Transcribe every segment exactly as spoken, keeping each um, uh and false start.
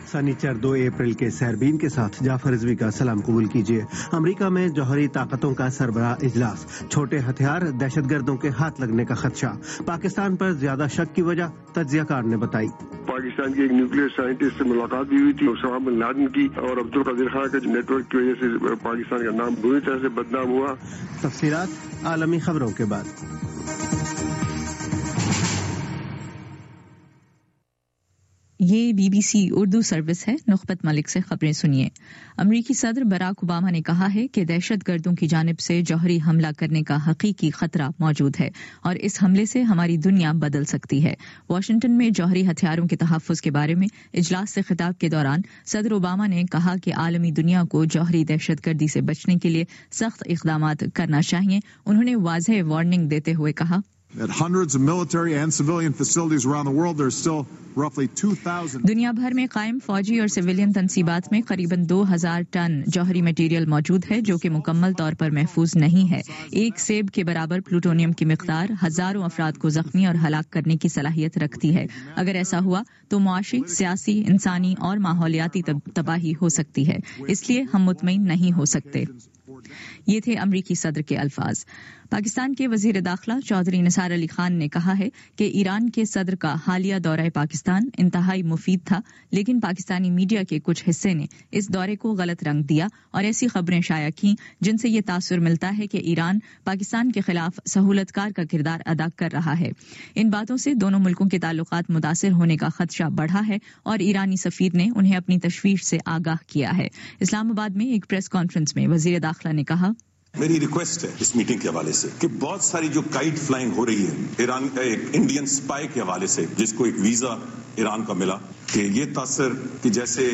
سنیچر دو اپریل کے سیربین کے ساتھ جعفر رضوی کا سلام قبول کیجیے۔ امریکہ میں جوہری طاقتوں کا سربراہ اجلاس، چھوٹے ہتھیار دہشت گردوں کے ہاتھ لگنے کا خدشہ، پاکستان پر زیادہ شک کی وجہ تجزیہ کار نے بتائی۔ پاکستان کے ایک نیوکلیئر سائنٹسٹ سے ملاقات بھی ہوئی تھی، اسامہ بن لادن کی، اور عبدالقادر خان کے نیٹ ورک کی وجہ سے پاکستان کا نام بری طرح سے بدنام ہوا۔ تفصیلات عالمی خبروں کے بعد۔ یہ B B C Urdu service ہے۔ نخبت ملک سے خبریں سنیے۔ امریکی صدر براک اوباما نے کہا ہے کہ دہشت گردوں کی جانب سے جوہری حملہ کرنے کا حقیقی خطرہ موجود ہے اور اس حملے سے ہماری دنیا بدل سکتی ہے۔ واشنگٹن میں جوہری ہتھیاروں کے تحفظ کے بارے میں اجلاس سے خطاب کے دوران صدر اوباما نے کہا کہ عالمی دنیا کو جوہری دہشت گردی سے بچنے کے لیے سخت اقدامات کرنا چاہیے۔ انہوں نے واضح وارننگ دیتے ہوئے کہا دنیا بھر میں قائم فوجی اور سویلین تنصیبات میں قریباً دو ہزار ٹن جوہری مٹیریل موجود ہے جو کہ مکمل طور پر محفوظ نہیں ہے۔ ایک سیب کے برابر پلوٹونیم کی مقدار ہزاروں افراد کو زخمی اور ہلاک کرنے کی صلاحیت رکھتی ہے۔ اگر ایسا ہوا تو معاشی، سیاسی، انسانی اور ماحولیاتی تباہی ہو سکتی ہے۔ اس لیے ہم مطمئن نہیں ہو سکتے۔ یہ تھے امریکی صدر کے الفاظ۔ پاکستان کے وزیر داخلہ چودھری نثار علی خان نے کہا ہے کہ ایران کے صدر کا حالیہ دورہ پاکستان انتہائی مفید تھا، لیکن پاکستانی میڈیا کے کچھ حصے نے اس دورے کو غلط رنگ دیا اور ایسی خبریں شائع کیں جن سے یہ تاثر ملتا ہے کہ ایران پاکستان کے خلاف سہولت کار کا کردار ادا کر رہا ہے۔ ان باتوں سے دونوں ملکوں کے تعلقات متاثر ہونے کا خدشہ بڑھا ہے اور ایرانی سفیر نے انہیں اپنی تشویش سے آگاہ کیا ہے۔ اسلام آباد میں ایک پریس کانفرنس میں وزیر داخلہ نے کہا میری ریکویسٹ ہے اس میٹنگ کے حوالے سے کہ بہت ساری جو کائٹ فلائنگ ہو رہی ہے ایران ایک انڈین سپائی کے حوالے سے جس کو ایک ویزا ایران کا ملا، کہ یہ تاثر کہ جیسے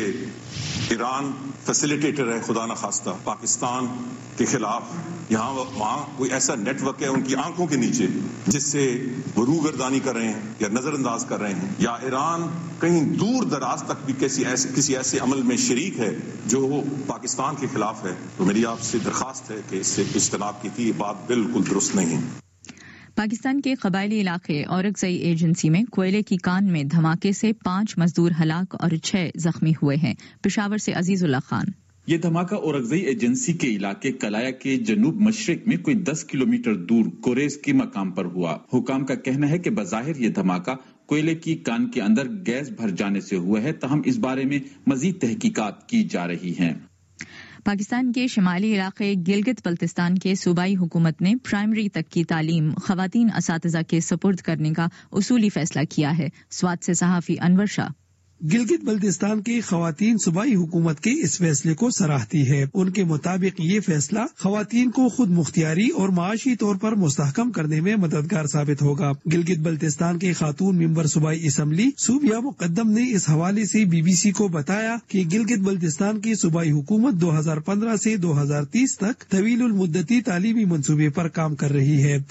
ایران فیسیلیٹیٹر ہے خدا نخواستہ پاکستان کے خلاف، یہاں وہاں کوئی ایسا نیٹ ورک ہے ان کی آنکھوں کے نیچے جس سے وہ روگردانی کر رہے ہیں یا نظر انداز کر رہے ہیں، یا ایران کہیں دور دراز تک بھی کسی ایسے کسی ایسے عمل میں شریک ہے جو پاکستان کے خلاف ہے، تو میری آپ سے درخواست ہے کہ اس سے اجتناب کی تھی۔ یہ بات بالکل درست نہیں ہے۔ پاکستان کے قبائلی علاقے اورکزئی ایجنسی میں کوئلے کی کان میں دھماکے سے پانچ مزدور ہلاک اور چھ زخمی ہوئے ہیں۔ پشاور سے عزیز اللہ خان۔ یہ دھماکہ اورکزئی ایجنسی کے علاقے کلایا کے جنوب مشرق میں کوئی دس کلومیٹر دور کوریز کے مقام پر ہوا۔ حکام کا کہنا ہے کہ بظاہر یہ دھماکہ کوئلے کی کان کے اندر گیس بھر جانے سے ہوا ہے، تاہم اس بارے میں مزید تحقیقات کی جا رہی ہیں۔ پاکستان کے شمالی علاقے گلگت بلتستان کے صوبائی حکومت نے پرائمری تک کی تعلیم خواتین اساتذہ کے سپرد کرنے کا اصولی فیصلہ کیا ہے۔ سوات سے صحافی انور شاہ۔ گلگت بلتستان کی خواتین صوبائی حکومت کے اس فیصلے کو سراہتی ہے۔ ان کے مطابق یہ فیصلہ خواتین کو خود مختاری اور معاشی طور پر مستحکم کرنے میں مددگار ثابت ہوگا۔ گلگت بلتستان کے خاتون ممبر صوبائی اسمبلی صوبیہ مقدم نے اس حوالے سے بی بی سی کو بتایا کہ گلگت بلتستان کی صوبائی حکومت دو ہزار پندرہ سے دو ہزار تیس تک طویل المدتی تعلیمی منصوبے پر کام کر رہی ہے۔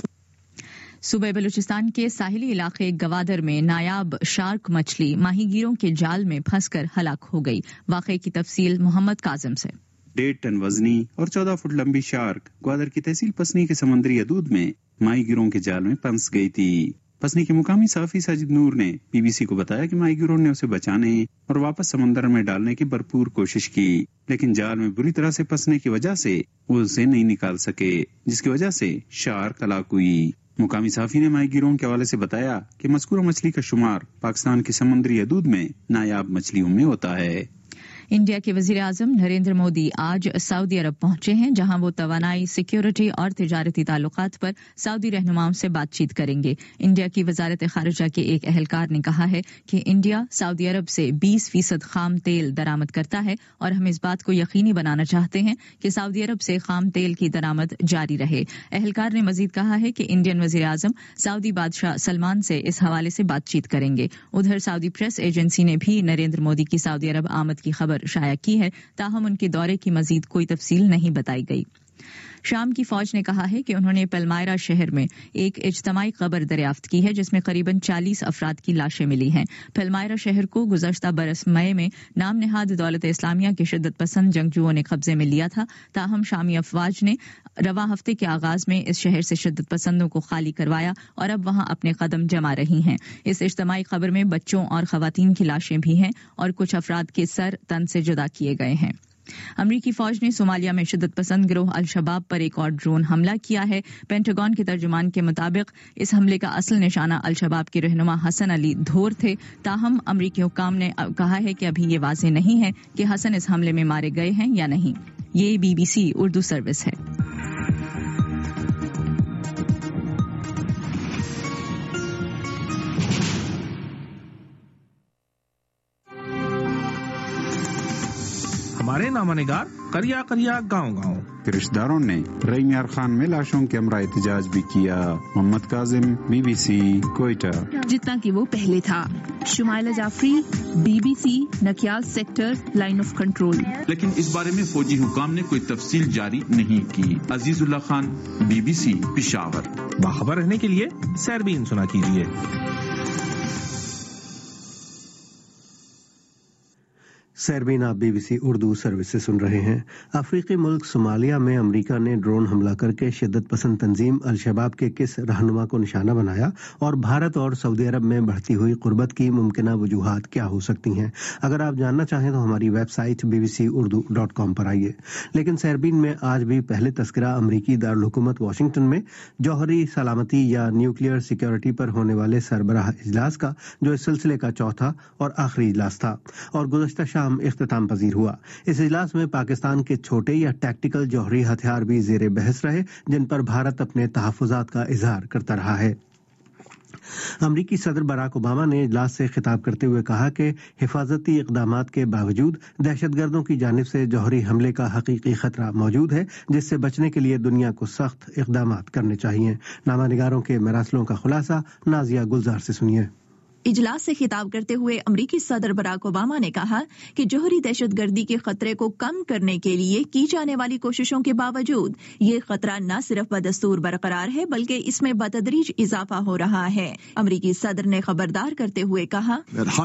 صوبہ بلوچستان کے ساحلی علاقے گوادر میں نایاب شارک مچھلی ماہی گیروں کے جال میں پھنس کر ہلاک ہو گئی۔ واقعے کی تفصیل محمد کاظم سے۔ ڈیڑھ ٹن وزنی اور چودہ فٹ لمبی شارک گوادر کی تحصیل پسنی کے سمندری حدود میں ماہی گیروں کے جال میں پھنس گئی تھی۔ پسنی کے مقامی صحافی ساجد نور نے بی بی سی کو بتایا کہ ماہی گیروں نے اسے بچانے اور واپس سمندر میں ڈالنے کی بھرپور کوشش کی، لیکن جال میں بری طرح سے پھنسنے کی وجہ سے وہ اسے نہیں نکال سکے، جس کی وجہ سے شارک ہلاک ہوئی۔ مقامی صحافی نے ماہی گیروں کے حوالے سے بتایا کہ مذکورہ مچھلی کا شمار پاکستان کی سمندری حدود میں نایاب مچھلیوں میں ہوتا ہے۔ انڈیا کے وزیر اعظم نریندر مودی آج سعودی عرب پہنچے ہیں، جہاں وہ توانائی، سیکیورٹی اور تجارتی تعلقات پر سعودی رہنماؤں سے بات چیت کریں گے۔ انڈیا کی وزارت خارجہ کے ایک اہلکار نے کہا ہے کہ انڈیا سعودی عرب سے بیس فیصد خام تیل درآمد کرتا ہے اور ہم اس بات کو یقینی بنانا چاہتے ہیں کہ سعودی عرب سے خام تیل کی درآمد جاری رہے۔ اہلکار نے مزید کہا ہے کہ انڈین وزیر اعظم سعودی بادشاہ سلمان سے اس حوالے سے بات چیت کریں گے۔ ادھر سعودی پریس ایجنسی نے بھی نریندر مودی کی سعودی عرب آمد کی خبر شائع کی ہے، تاہم ان کے دورے کی مزید کوئی تفصیل نہیں بتائی گئی۔ شام کی فوج نے کہا ہے کہ انہوں نے پلمائرا شہر میں ایک اجتماعی قبر دریافت کی ہے جس میں قریباً چالیس افراد کی لاشیں ملی ہیں۔ پلمائرا شہر کو گزشتہ برس مئی میں نام نہاد دولت اسلامیہ کے شدت پسند جنگجوؤں نے قبضے میں لیا تھا، تاہم شامی افواج نے رواں ہفتے کے آغاز میں اس شہر سے شدت پسندوں کو خالی کروایا اور اب وہاں اپنے قدم جما رہی ہیں۔ اس اجتماعی قبر میں بچوں اور خواتین کی لاشیں بھی ہیں اور کچھ افراد کے سر تن سے جدا کیے گئے ہیں۔ امریکی فوج نے صومالیہ میں شدت پسند گروہ الشباب پر ایک اور ڈرون حملہ کیا ہے۔ پینٹاگون کے ترجمان کے مطابق اس حملے کا اصل نشانہ الشباب کے رہنما حسن علی دھور تھے، تاہم امریکی حکام نے کہا ہے کہ ابھی یہ واضح نہیں ہے کہ حسن اس حملے میں مارے گئے ہیں یا نہیں۔ یہ B B C Urdu service ہے۔ ہمارے نامہ نگار کریا کریا گاؤں گاؤں رشتہ داروں نے رئی میار خان میں لاشوں کے ہمراہ احتجاج بھی کیا۔ Muhammad Kazim, B B C, Quetta. جتنا کہ وہ پہلے تھا۔ Shumaila Jafri, B B C, Nakyal sector, line of control. لیکن اس بارے میں فوجی حکام نے کوئی تفصیل جاری نہیں کی۔ Azizullah Khan, B B C, Peshawar. باخبر رہنے کے لیے سیربین سنا کیجیے۔ سیربین آپ B B C Urdu service سے سن رہے ہیں۔ افریقی ملک صومالیہ میں امریکہ نے ڈرون حملہ کر کے شدت پسند تنظیم الشباب کے کس رہنما کو نشانہ بنایا اور بھارت اور سعودی عرب میں بڑھتی ہوئی قربت کی ممکنہ وجوہات کیا ہو سکتی ہیں؟ اگر آپ جاننا چاہیں تو ہماری website B B C Urdu dot com پر آئیے۔ لیکن سیربین میں آج بھی پہلے تذکرہ امریکی دارالحکومت واشنگٹن میں جوہری سلامتی یا نیوکلیئر سیکیورٹی پر ہونے والے سربراہ اجلاس کا، جو اس سلسلے کا چوتھا اور آخری اجلاس تھا اور گزشتہ شام اختتام پذیر ہوا۔ اس اجلاس میں پاکستان کے چھوٹے یا ٹیکٹیکل جوہری ہتھیار بھی زیر بحث رہے، جن پر بھارت اپنے تحفظات کا اظہار کرتا رہا ہے۔ امریکی صدر براک اوباما نے اجلاس سے خطاب کرتے ہوئے کہا کہ حفاظتی اقدامات کے باوجود دہشت گردوں کی جانب سے جوہری حملے کا حقیقی خطرہ موجود ہے، جس سے بچنے کے لیے دنیا کو سخت اقدامات کرنے چاہیے۔ نامہ نگاروں کے مراسلوں کا خلاصہ نازیہ گلزار سے سنیے۔ اجلاس سے خطاب کرتے ہوئے امریکی صدر براک اوباما نے کہا کہ جوہری دہشت گردی کے خطرے کو کم کرنے کے لیے کی جانے والی کوششوں کے باوجود یہ خطرہ نہ صرف بدستور برقرار ہے بلکہ اس میں بتدریج اضافہ ہو رہا ہے۔ امریکی صدر نے خبردار کرتے ہوئے کہا،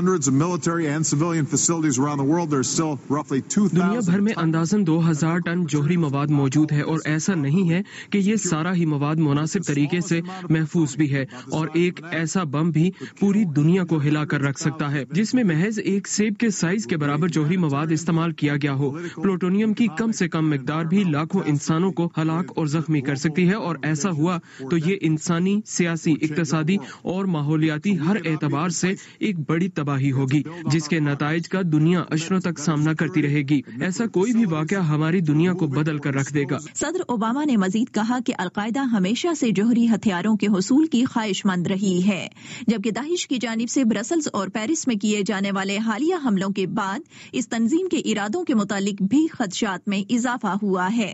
دنیا بھر میں اندازاً دو ہزار ٹن جوہری مواد موجود ہے اور ایسا نہیں ہے کہ یہ سارا ہی مواد مناسب طریقے سے محفوظ بھی ہے، اور ایک ایسا بم بھی پوری دنیا دنیا کو ہلا کر رکھ سکتا ہے جس میں محض ایک سیب کے سائز کے برابر جوہری مواد استعمال کیا گیا ہو۔ پلوٹونیم کی کم سے کم مقدار بھی لاکھوں انسانوں کو ہلاک اور زخمی کر سکتی ہے، اور ایسا ہوا تو یہ انسانی، سیاسی، اقتصادی اور ماحولیاتی ہر اعتبار سے ایک بڑی تباہی ہوگی جس کے نتائج کا دنیا اشروں تک سامنا کرتی رہے گی۔ ایسا کوئی بھی واقعہ ہماری دنیا کو بدل کر رکھ دے گا۔ صدر اوباما نے مزید کہا کہ القاعدہ ہمیشہ سے جوہری ہتھیاروں کے حصول کی خواہش مند رہی ہے، جبکہ داعش کی جانب سے برسلز اور پیرس میں کیے جانے والے حالیہ حملوں کے بعد اس تنظیم کے ارادوں کے متعلق بھی خدشات میں اضافہ ہوا ہے۔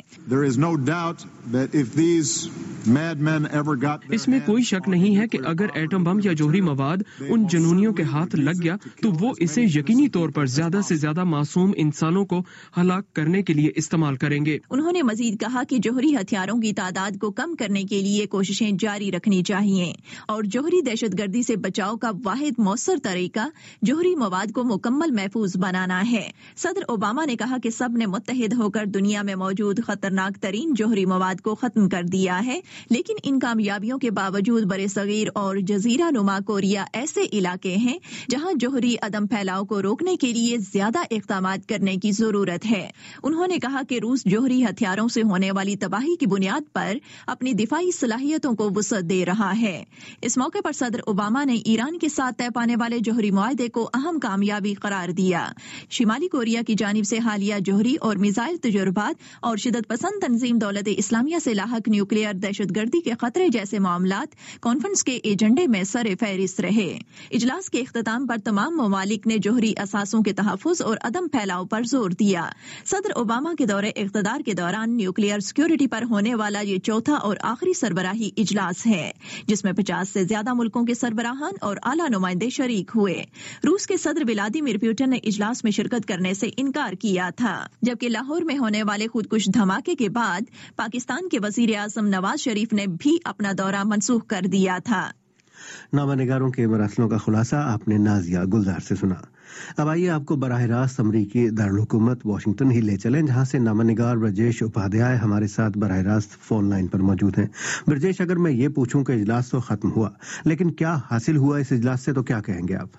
اس میں کوئی شک نہیں ہے کہ اگر ایٹم بم یا جوہری مواد ان جنونیوں کے ہاتھ لگ گیا تو وہ اسے یقینی طور پر زیادہ سے زیادہ معصوم انسانوں کو ہلاک کرنے کے لیے استعمال کریں گے۔ انہوں نے مزید کہا کہ جوہری ہتھیاروں کی تعداد کو کم کرنے کے لیے کوششیں جاری رکھنی چاہیے اور جوہری دہشت گردی سے بچاؤ کا واحد مؤثر طریقہ جوہری مواد کو مکمل محفوظ بنانا ہے۔ صدر اوباما نے کہا کہ سب نے متحد ہو کر دنیا میں موجود خطرناک ترین جوہری مواد کو ختم کر دیا ہے، لیکن ان کامیابیوں کے باوجود برِ صغیر اور جزیرہ نما کوریا ایسے علاقے ہیں جہاں جوہری عدم پھیلاؤ کو روکنے کے لیے زیادہ اقدامات کرنے کی ضرورت ہے۔ انہوں نے کہا کہ روس جوہری ہتھیاروں سے ہونے والی تباہی کی بنیاد پر اپنی دفاعی صلاحیتوں کو وسعت دے رہا ہے۔ اس موقع پر صدر اوباما نے ایران کے ساتھ طے پانے والے جوہری معاہدے کو اہم کامیابی قرار دیا۔ شمالی کوریا کی جانب سے حالیہ جوہری اور میزائل تجربات اور شدت پسند تنظیم دولت اسلامیہ سے لاحق نیوکلیئر دہشت گردی کے خطرے جیسے معاملات کانفرنس کے ایجنڈے میں سر فہرست رہے۔ اجلاس کے اختتام پر تمام ممالک نے جوہری اثاثوں کے تحفظ اور عدم پھیلاؤ پر زور دیا۔ صدر اوباما کے دور اقتدار کے دوران نیوکلیئر سیکیورٹی پر ہونے والا یہ چوتھا اور آخری سربراہی اجلاس ہے جس میں پچاس سے زیادہ ملکوں کے سربراہان اور اعلیٰ नुमाइंदे शरीक हुए। रूस के सदर व्लादिमीर पुतिन ने इजलास में शिरकत करने से इनकार किया था, जबकि लाहौर में होने वाले खुदकुश धमाके के बाद पाकिस्तान के वजीर आजम नवाज शरीफ ने भी अपना दौरा मनसूख कर दिया था। नामानिगारों के मरासलों का खुलासा आपने नाजिया गुलजार से सुना। अब आइए आपको बराह रास्त अमरीकी दारुल वाशिंगटन ही ले चलें, जहां से नामानिगार ब्रजेश उपाध्याय हमारे साथ बराह रास्त फोन लाइन पर मौजूद हैं। ब्रजेश, अगर मैं ये पूछूं कि इजलास तो खत्म हुआ, लेकिन क्या हासिल हुआ इस इजलास से, तो क्या कहेंगे आप?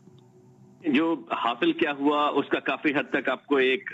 जो हासिल क्या हुआ उसका काफी हद तक आपको एक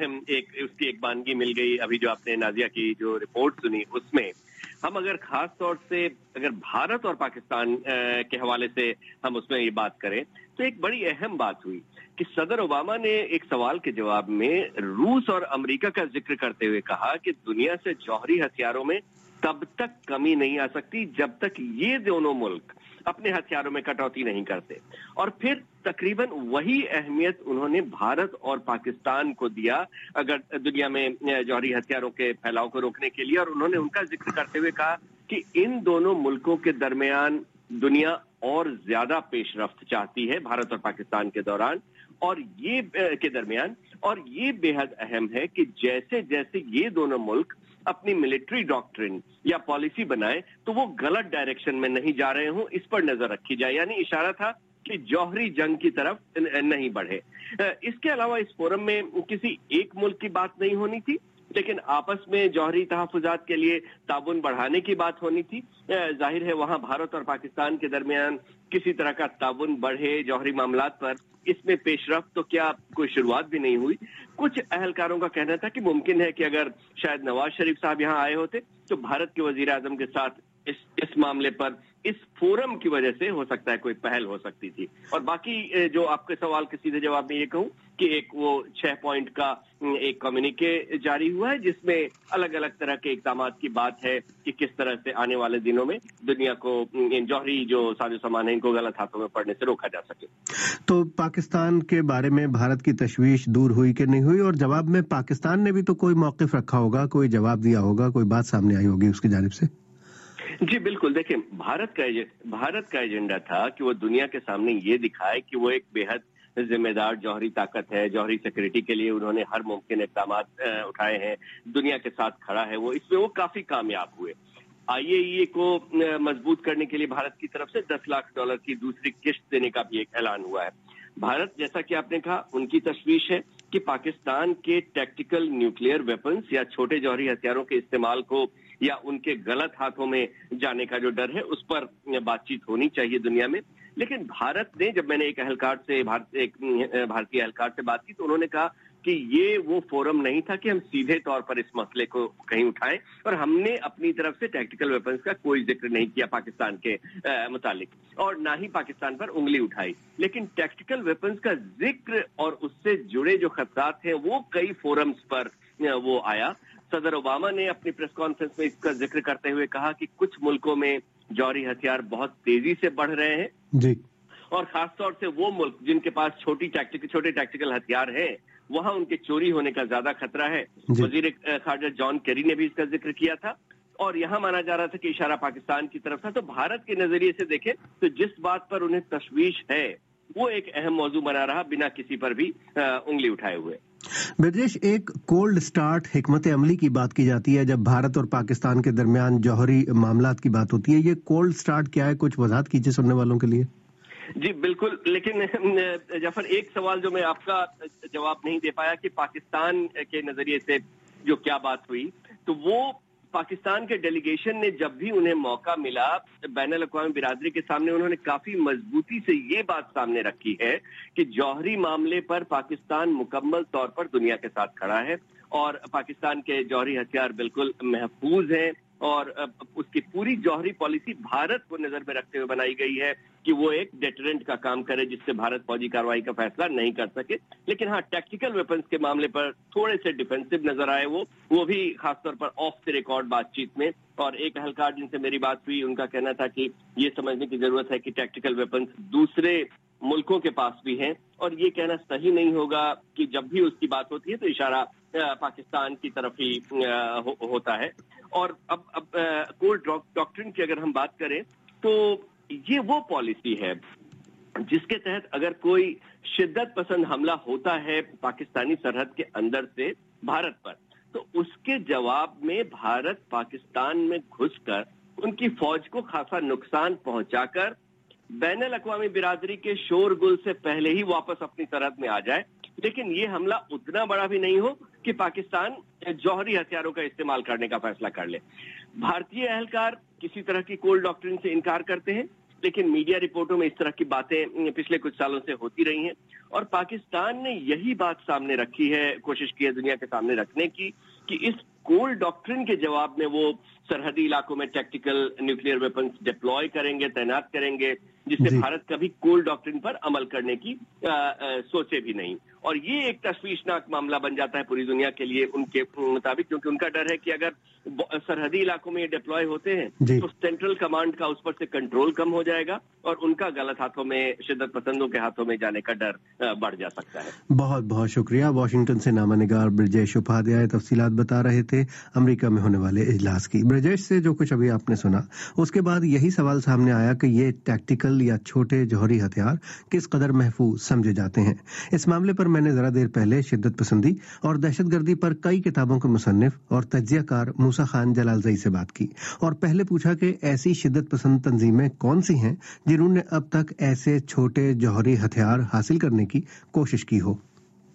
एक उसकी एक बानगी मिल गई। अभी जो आपने नाजिया की जो रिपोर्ट सुनी उसमें हम अगर खास तौर से अगर भारत और पाकिस्तान के हवाले से हम उसमें ये बात करें तो एक बड़ी अहम बात हुई कि सदर ओबामा ने एक सवाल के जवाब में रूस और अमेरिका का जिक्र करते हुए कहा कि दुनिया से जौहरी हथियारों में तब तक कमी नहीं आ सकती जब तक ये दोनों मुल्क अपने हथियारों में कटौती नहीं करते। और फिर तकरीबन वही अहमियत उन्होंने भारत और पाकिस्तान को दिया अगर दुनिया में जौहरी हथियारों के फैलाव को रोकने के लिए, और उन्होंने उनका जिक्र करते हुए कहा कि इन दोनों मुल्कों के दरमियान दुनिया और ज्यादा पेशरफ्त चाहती है भारत और पाकिस्तान के दौरान और ये के दरमियान और ये बेहद अहम है कि जैसे जैसे ये दोनों मुल्क अपनी मिलिट्री डॉक्ट्रिन या पॉलिसी बनाए तो वो गलत डायरेक्शन में नहीं जा रहे हों, इस पर नजर रखी जाए। यानी इशारा था कि जौहरी जंग की तरफ नहीं बढ़े। इसके अलावा इस फोरम में किसी एक मुल्क की बात नहीं होनी थी, लेकिन आपस में जौहरी तहफुजात के लिए ताउन बढ़ाने की बात होनी थी। जाहिर है वहां भारत और पाकिस्तान के दरमियान किसी तरह का ताउन बढ़े जौहरी मामलात पर, इसमें पेशरफ्त तो क्या कोई शुरुआत भी नहीं हुई। कुछ अहलकारों का कहना था कि मुमकिन है कि अगर शायद नवाज शरीफ साहब यहाँ आए होते तो भारत के वजीर आजम के साथ इस इस मामले पर इस फोरम की वजह से हो सकता है कोई पहल हो सकती थी। और बाकी जो आपके सवाल के सीधे जवाब में ये कहूं कि एक वो छह पॉइंट का एक कम्युनिके जारी हुआ है जिसमें अलग अलग तरह के इकदाम की बात है कि किस तरह से आने वाले दिनों में दुनिया को इन जौहरी जो साजो सामान है इनको गलत हाथों में पड़ने से रोका जा सके। तो पाकिस्तान के बारे में भारत की तशवीश दूर हुई कि नहीं हुई, और जवाब में पाकिस्तान ने भी तो कोई मौकिफ रखा होगा, कोई जवाब दिया होगा, कोई बात सामने आई होगी उसकी जानिब से? जी बिल्कुल, देखिए भारत का भारत का एजेंडा था कि वो दुनिया के सामने ये दिखाए कि वो एक बेहद जिम्मेदार जौहरी ताकत है। जौहरी सिक्योरिटी के लिए उन्होंने हर मुमकिन इक़दाम उठाए हैं, दुनिया के साथ खड़ा है वो, इसमें वो काफी कामयाब हुए। आई ए ई ए को मजबूत करने के लिए भारत की तरफ से दस लाख डॉलर की दूसरी किश्त देने का भी एक ऐलान हुआ है। भारत, जैसा कि आपने कहा, उनकी तशवीश है कि पाकिस्तान के टैक्टिकल न्यूक्लियर वेपन्स या छोटे जौहरी हथियारों के इस्तेमाल को या उनके गलत हाथों में जाने का जो डर है उस पर बातचीत होनी चाहिए दुनिया में। लेकिन भारत ने, जब मैंने एक एहलकार से भारत एक भारतीय एहलकार से बात की तो उन्होंने कहा कि ये वो फोरम नहीं था कि हम सीधे तौर पर इस मसले को कहीं उठाएं, और हमने अपनी तरफ से टैक्टिकल वेपन्स का कोई जिक्र नहीं किया पाकिस्तान के मुतालिक, और ना ही पाकिस्तान पर उंगली उठाई। लेकिन टैक्टिकल वेपन्स का जिक्र और उससे जुड़े जो खतरात हैं वो कई फोरम्स पर वो आया। सदर ओबामा ने अपनी प्रेस कॉन्फ्रेंस में इसका जिक्र करते हुए कहा कि कुछ मुल्कों में जौहरी हथियार बहुत तेजी से बढ़ रहे हैं जी, और खासतौर से वो मुल्क जिनके पास छोटी टैक्टिकल छोटे टैक्टिकल हथियार हैं वहां उनके चोरी होने का ज्यादा खतरा है। वजीर खारजा जॉन केरी ने भी इसका जिक्र किया था और यहाँ माना जा रहा था कि इशारा पाकिस्तान की तरफ था। तो भारत के नजरिए से देखें तो जिस बात पर उन्हें तशवीश है वो एक अहम मौजू बना रहा बिना किसी पर भी उंगली उठाए हुए। ब्रजेश, एक कोल्ड स्टार्ट हिकमत अमली की बात की जाती है जब भारत और पाकिस्तान के दरमियान जौहरी मामलात की बात होती है। ये कोल्ड स्टार्ट क्या है, कुछ वजाहत कीजिए सुनने वालों के लिए। जी बिल्कुल, लेकिन जाफर एक सवाल जो मैं आपका जवाब नहीं दे पाया कि पाकिस्तान के नजरिए से जो क्या बात हुई, तो वो पाकिस्तान के डेलीगेशन ने जब भी उन्हें मौका मिला बैनुल अक़वामी बिरादरी के सामने उन्होंने काफी मजबूती से ये बात सामने रखी है कि जौहरी मामले पर पाकिस्तान मुकम्मल तौर पर दुनिया के साथ खड़ा है और पाकिस्तान के जौहरी हथियार बिल्कुल महफूज हैं और उसकी पूरी जौहरी पॉलिसी भारत को नजर में रखते हुए बनाई गई है कि वो एक डेटरेंट का काम करे जिससे भारत फौजी कार्रवाई का फैसला नहीं कर सके। लेकिन हाँ, टेक्निकल वेपन्स के मामले पर थोड़े से डिफेंसिव नजर आए वो वो भी खासतौर पर ऑफ द रिकॉर्ड बातचीत में। और एक अहलकार जिनसे मेरी बात हुई उनका कहना था कि ये समझने की जरूरत है कि टेक्निकल वेपन्स दूसरे मुल्कों के पास भी हैं और ये कहना सही नहीं होगा कि जब भी उसकी बात होती है तो इशारा पाकिस्तान की तरफ ही हो, होता है। और अब अब कोल्ड डॉक्ट्रिन की अगर हम बात करें तो ये वो पॉलिसी है जिसके तहत अगर कोई शिद्दत पसंद हमला होता है पाकिस्तानी सरहद के अंदर से भारत पर, तो उसके जवाब में भारत पाकिस्तान में घुसकर उनकी फौज को खासा नुकसान पहुंचाकर बैनुल अक़वामी बिरादरी के शोरगुल से पहले ही वापस अपनी सरहद में आ जाए। लेकिन ये हमला उतना बड़ा भी नहीं हो कि पाकिस्तान जौहरी हथियारों का इस्तेमाल करने का फैसला कर ले। भारतीय अहलकार किसी तरह की कोल्ड डॉक्ट्रिन से इनकार करते हैं, लेकिन मीडिया रिपोर्टों में इस तरह की बातें पिछले कुछ सालों से होती रही हैं और पाकिस्तान ने यही बात सामने रखी है, कोशिश की है दुनिया के सामने रखने की कि इस कोल्ड डॉक्ट्रिन के जवाब में वो सरहदी इलाकों में टैक्टिकल न्यूक्लियर वेपन्स डिप्लॉय करेंगे, तैनात करेंगे, जिससे भारत कभी कोल्ड डॉक्ट्रिन पर अमल करने की आ, आ, सोचे भी नहीं। और ये एक तशवीशनाक मामला बन जाता है पूरी दुनिया के लिए उनके मुताबिक, क्योंकि उनका डर है कि अगर सरहदी इलाकों में ये डिप्लॉय होते हैं तो सेंट्रल कमांड का उस पर से कंट्रोल कम हो जाएगा और उनका गलत हाथों में, शिद्दत पसंदों के हाथों में जाने का डर बढ़ जा सकता है। बहुत बहुत शुक्रिया। वॉशिंगटन से नामा निगार ब्रजेश उपाध्याय तफसीलात बता रहे थे अमेरिका में होने वाले इजलास की। ब्रजेश से जो कुछ अभी आपने सुना, उसके बाद यही सवाल सामने आया कि ये टैक्टिकल या छोटे जौहरी हथियार किस कदर महफूज समझे जाते हैं। इस मामले पर मैंने जरा देर पहले शिद्दत पसंदी और दहशतगर्दी पर कई किताबों के मुसन्निफ और तज्जियाकार मूसा खान जलालजई से बात की और पहले पूछा कि ऐसी शिद्दत पसंद तंजीमें कौन सी हैं जिन्होंने अब तक ऐसे छोटे जौहरी हथियार हासिल करने की कोशिश की हो।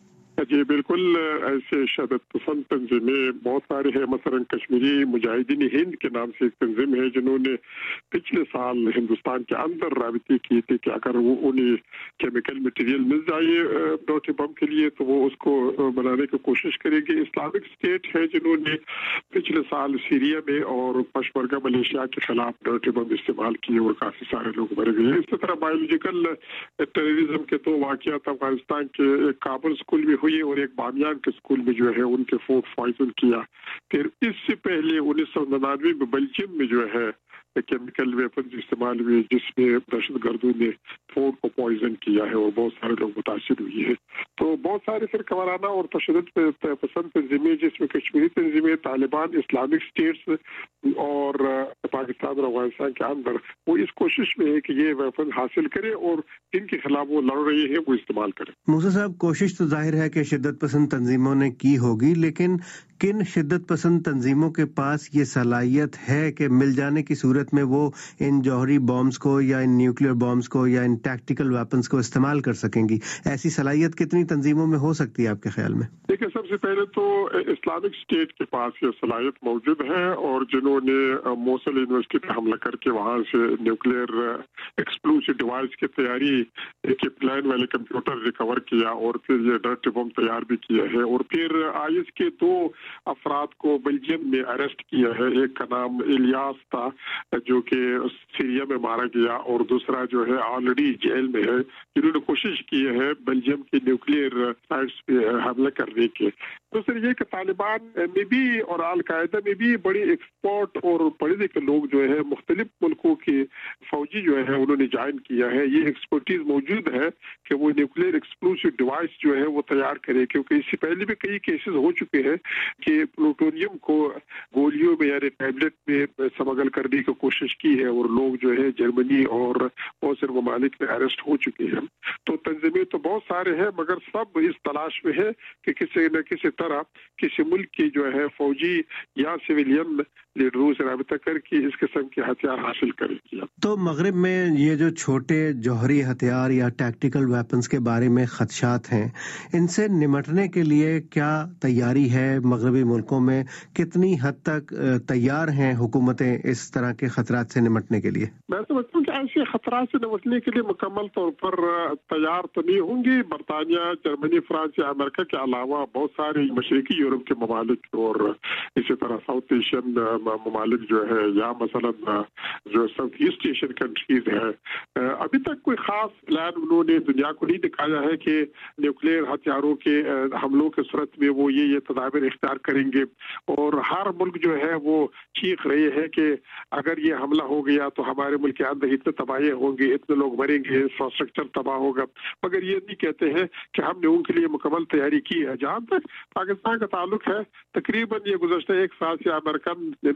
जी बिल्कुल, ऐसे शिद्दत पसंद तंजीमें बहुत सारे हैं। मसलन कश्मीरी मुजाहिदीन हिंद के नाम से एक तंजीम है जिन्होंने पिछले साल हिंदुस्तान के अंदर राबिते किए थे कि अगर वो उन्हें केमिकल मटेरियल मिल जाए डॉटी बम के लिए तो वो उसको बनाने की कोशिश करेंगे। इस्लामिक स्टेट है जिन्होंने पिछले साल सीरिया में और पशमर्गा मलेशिया के खिलाफ डॉटी बम इस्तेमाल किए और काफी सारे लोग मर गए। इसी तरह बायोलॉजिकल टेररिज्म के दो वाक़यात अफगानिस्तान के काबुल स्कूल में हुए और एक बामियान के स्कूल में जो है उनके फूड पॉइजन किया। फिर इससे पहले उन्नीस सौ निन्यानवे में बेल्जियम में जो है केमिकल वेपन्स इस्तेमाल हुए जिसमें दहशतगर्दों ने फूड को पॉइजन किया है और बहुत सारे लोग मुतासिर हुए हैं। तो बहुत सारे फिरकावाराना और तशद्दुद पसंद तंजीमें जिसमें कश्मीरी तंजीमें, तालिबान, इस्लामिक स्टेट्स और पाकिस्तान और अफगानिस्तान के अंदर वो इस कोशिश में है कि ये वेपन हासिल करें और जिनके खिलाफ वो लड़ रहे हैं वो इस्तेमाल करें। मूसा साहब, कोशिश तो जाहिर है कि शिद्दत पसंद तंजीमों ने की होगी, लेकिन किन शिद्दत पसंद तंजीमों के पास ये सलाहियत है कि मिल जाने की सूरत में वो इन जौहरी बॉम्ब्स को या इन न्यूक्लियर बॉम्ब्स को या इन टैक्टिकल वेपन्स को इस्तेमाल कर सकेंगी? ऐसी सलाहियत कितनी तंजीमों में हो सकती है आपके ख्याल में? देखिए, सबसे पहले तो इस्लामिक स्टेट के पास ये सलाहियत मौजूद है और जिन्होंने मोसल यूनिवर्सिटी पर हमला करके वहाँ से न्यूक्लियर एक्सप्लोसिव डिवाइस की तैयारी के प्लान वाले कंप्यूटर रिकवर किया और फिर ये डर्टी बम तैयार भी किया है और फिर आईएस के दो अफराद को बेल्जियम में अरेस्ट किया है। एक का नाम इलियास था जो कि सीरिया में मारा गया और दूसरा जो है ऑलरेडी जेल में है, जिन्होंने कोशिश की है बेल्जियम के न्यूक्लियर साइट्स पे हमला करने के। दूसरी ये कि तालिबान में भी और अल कायदा में भी बड़ी एक्सपर्ट और पढ़े लिखे लोग जो है मुख्तलिफ मुल्कों के फौजी जो है उन्होंने ज्वाइन किया है। ये एक्सपर्टीज मौजूद है कि वो न्यूक्लियर एक्सप्लोसिव डिवाइस जो है वो तैयार करे, क्योंकि इससे पहले भी कई केसेस हो चुके हैं कि प्लूटोनियम को गोलियों में यानी टैबलेट में स्मगल करने की कोशिश की है और लोग जो है जर्मनी और बहुत से ममालिक में अरेस्ट हो चुके हैं। तो तंजीमें तो बहुत सारे हैं मगर सब इस तलाश में है कि किसी न किसी तरह किसी मुल्क की जो है फौजी या सिविलियन लीडरों से राबिता करके इस किस्म के हथियार हासिल करेगी। तो मगरिब में ये जो छोटे जौहरी हथियार या टैक्टिकल वेपन्स के बारे में खदशात हैं, इनसे निमटने के लिए क्या तैयारी है मगरबी मुल्कों में? कितनी हद तक तैयार हैं हुकूमतें इस तरह के खतरात से निमटने के लिए? मैं समझता हूँ कि ऐसे खतरात से निमटने के लिए मुकम्मल तौर पर तैयार तो नहीं होंगी। बरतानिया, जर्मनी, फ्रांस या अमेरिका के अलावा बहुत सारे मशरकी यूरोप के ममालिक और इसी तरह साउथ एशियन ममालिक जो है या मसलन जो साउथ ईस्ट एशियन कंट्रीज है, अभी तक कोई खास प्लान उन्होंने दुनिया को नहीं दिखाया है कि न्यूक्लियर हथियारों के हमलों के सूरत में वो ये ये तदाबीर इख्तियार करेंगे। और हर मुल्क जो है वो चीख रहे हैं कि अगर ये हमला हो गया तो हमारे मुल्क के अंदर इतने तबाही होंगे, इतने लोग मरेंगे, इंफ्रास्ट्रक्चर तबाह होगा, मगर ये नहीं कहते हैं कि हमने उनके लिए मुकम्मल तैयारी की है। जहाँ तक पाकिस्तान का ताल्लुक है, तकरीबन ये गुज़श्ता एक साल से अमेरिकन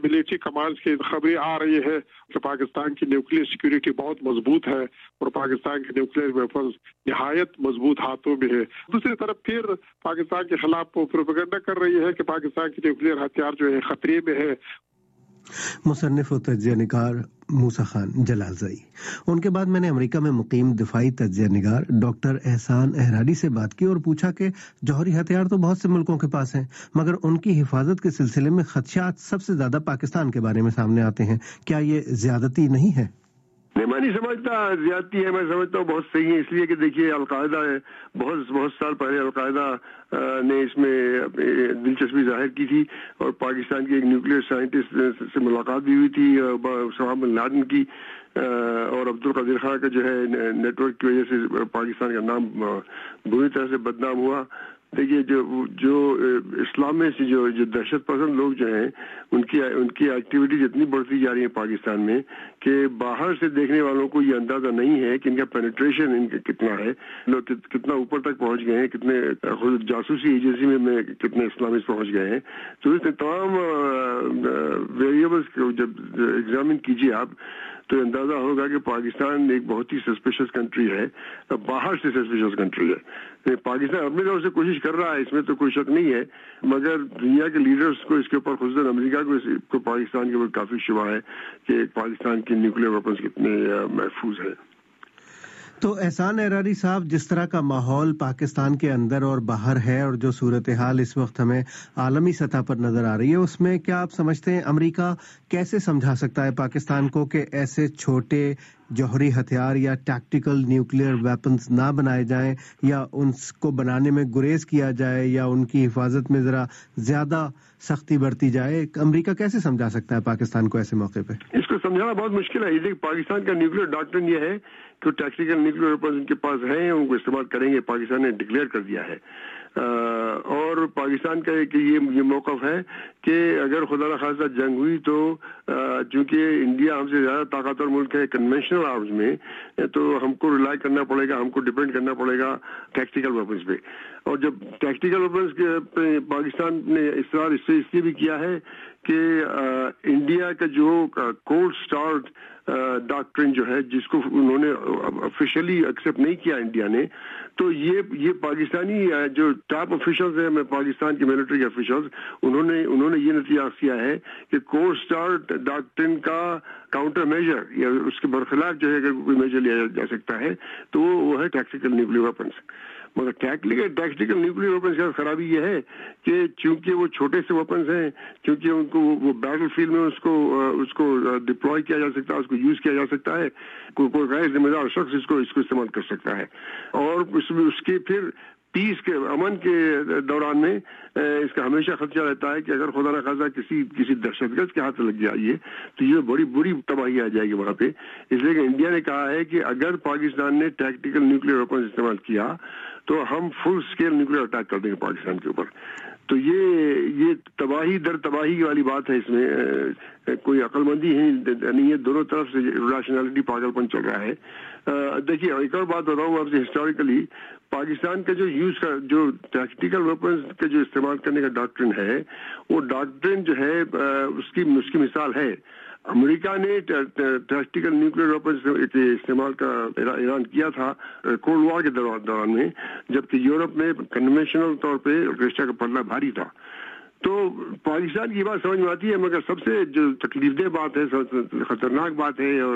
ملیٹری کمانڈز کی خبریں آ رہی ہے کہ پاکستان کی نیوکلیئر سیکیورٹی بہت مضبوط ہے اور پاکستان کے نیوکلیئر ویپنز نہایت مضبوط ہاتھوں میں ہے. دوسری طرف پھر پاکستان کے خلاف پروپیگنڈا کر رہی ہے کہ پاکستان کے نیوکلیئر ہتھیار جو ہے خطرے میں ہے. مصنف و تجزیہ نگار موسیٰ خان جلال زئی. ان کے بعد میں نے امریکہ میں مقیم دفاعی تجزیہ نگار ڈاکٹر احسان احراری سے بات کی اور پوچھا کہ جوہری ہتھیار تو بہت سے ملکوں کے پاس ہیں مگر ان کی حفاظت کے سلسلے میں خدشات سب سے زیادہ پاکستان کے بارے میں سامنے آتے ہیں. کیا یہ زیادتی نہیں ہے؟ نہیں، میں نہیں سمجھتا زیادتی ہے، میں سمجھتا ہوں بہت صحیح ہے. اس لیے کہ دیکھیے القاعدہ ہے، بہت بہت سال پہلے القاعدہ نے اس میں دلچسپی ظاہر کی تھی اور پاکستان کے ایک نیوکلیئر سائنٹسٹ سے ملاقات بھی ہوئی تھی اسامہ بن لادن کی، اور عبدالقادر خان کا جو ہے نیٹ ورک کی وجہ سے پاکستان کا نام بری طرح سے بدنام ہوا. دیکھیے جو جو اسلام میں سے جو جو دہشت پسند لوگ جو ہیں ان کی ان کی ایکٹیویٹیز اتنی بڑھتی جا رہی ہیں پاکستان میں کہ باہر سے دیکھنے والوں کو یہ اندازہ نہیں ہے کہ ان کا پینیٹریشن ان کا کتنا ہے، لوگ کتنا اوپر تک پہنچ گئے ہیں، کتنے خود جاسوسی ایجنسی میں میں کتنے اسلامسٹ پہنچ گئے ہیں. تو اس تمام ویریبلس کو جب ایگزامن کیجیے آپ تو اندازہ ہوگا کہ پاکستان ایک بہت ہی سسپیشس کنٹری ہے، باہر سے سسپیشس کنٹری ہے. پاکستان اپنی طرف سے کوشش کر رہا ہے، اس میں تو کوئی شک نہیں ہے، مگر دنیا کے لیڈرز کو اس کے اوپر خصوصاً امریکہ کو, کو پاکستان کے اوپر کافی شبہ ہے کہ پاکستان کی نیوکلیئر ویپنز کتنے محفوظ ہیں. تو احسان احراری صاحب، جس طرح کا ماحول پاکستان کے اندر اور باہر ہے اور جو صورتحال اس وقت ہمیں عالمی سطح پر نظر آ رہی ہے، اس میں کیا آپ سمجھتے ہیں امریکہ کیسے سمجھا سکتا ہے پاکستان کو کہ ایسے چھوٹے جوہری ہتھیار یا ٹیکٹیکل نیوکلیئر ویپنز نہ بنائے جائیں یا ان کو بنانے میں گریز کیا جائے یا ان کی حفاظت میں ذرا زیادہ سختی برتی جائے؟ امریکہ کیسے سمجھا سکتا ہے پاکستان کو ایسے موقع پہ؟ اس کو سمجھانا بہت مشکل ہے. یہ پاکستان کا نیوکلیئر ڈاکٹرن یہ ہے کہ ٹیکٹیکل نیوکلیئر ویپنز ان کے پاس ہیں، ان کو استعمال کریں گے. پاکستان نے ڈکلیئر کر دیا ہے اور پاکستان کا ایک یہ موقف ہے کہ اگر خدا نخواستہ جنگ ہوئی تو چونکہ انڈیا ہم سے زیادہ طاقتور ملک ہے کنونشنل آرمز میں، تو ہم کو ریلائی کرنا پڑے گا، ہم کو ڈیپینڈ کرنا پڑے گا ٹیکٹیکل ویپنز پہ. اور جب ٹیکٹیکل ویپنز کے پاکستان نے اصرار اس سے اس لیے بھی کیا ہے کہ انڈیا کا جو کولڈ اسٹارٹ ڈاکٹرن جو ہے جس کو انہوں نے آفیشیلی ایکسیپٹ نہیں کیا انڈیا نے، تو یہ یہ پاکستانی جو ٹاپ آفیشلز ہیں میں پاکستان کے ملٹری کے آفیشلز انہوں نے انہوں نے یہ نتیجہ کیا ہے کہ کولڈ اسٹارٹ ڈاکٹرن کا کاؤنٹر میجر یا اس کے برخلاف جو ہے اگر کوئی میجر لیا جا سکتا ہے تو وہ ہے ٹیکٹیکل نیوکلیئر ویپنز. مگر ٹیکٹیکل نیوکلیئر ویپنز کا خرابی یہ ہے کہ چونکہ وہ چھوٹے سے ویپنز ہیں، چونکہ ان کو وہ بیٹل فیلڈ میں اس کو اس کو ڈپلوائے کیا جا سکتا ہے، اس کو یوز کیا جا سکتا ہے، کوئی غیر ذمہ دار شخص اس کو اس کو استعمال کر سکتا ہے. اور اس میں اس کے پھر پیس کے امن کے دوران میں اس کا ہمیشہ خدشہ رہتا ہے کہ اگر خدا نخواستہ کسی کسی دہشت گرد کے ہاتھ لگ جائے تو یہ بڑی بری تباہی آ جائے گی وہاں پہ. اس لیے کہ انڈیا نے کہا ہے کہ اگر پاکستان نے ٹیکٹیکل نیوکلیئر ویپنز استعمال کیا تو ہم فل اسکیل نیوکلیئر اٹیک کر دیں گے پاکستان کے اوپر. تو یہ یہ تباہی در تباہی والی بات ہے. اس میں کوئی عقل مندی نہیں ہے، دونوں طرف سے ریشنلٹی پاگل پن چل رہا ہے. دیکھیے ایک اور بات بتاؤں آپ سے، ہسٹوریکلی پاکستان کا جو یوز کا جو ٹیکٹیکل ویپنز کا جو استعمال کرنے کا ڈاکٹرن ہے وہ ڈاکٹرن جو ہے اس کی اس کی مثال ہے. امریکہ نے ٹیکٹیکل نیوکلیئر ویپنز کے استعمال کا اعلان کیا تھا کولڈ وار کے دوران میں، جبکہ یورپ میں کنونشنل طور پہ رشیا کا پلڑا بھاری تھا. تو پاکستان کی بات سمجھ میں آتی ہے، مگر سب سے جو تکلیف دہ بات ہے، خطرناک بات ہے اور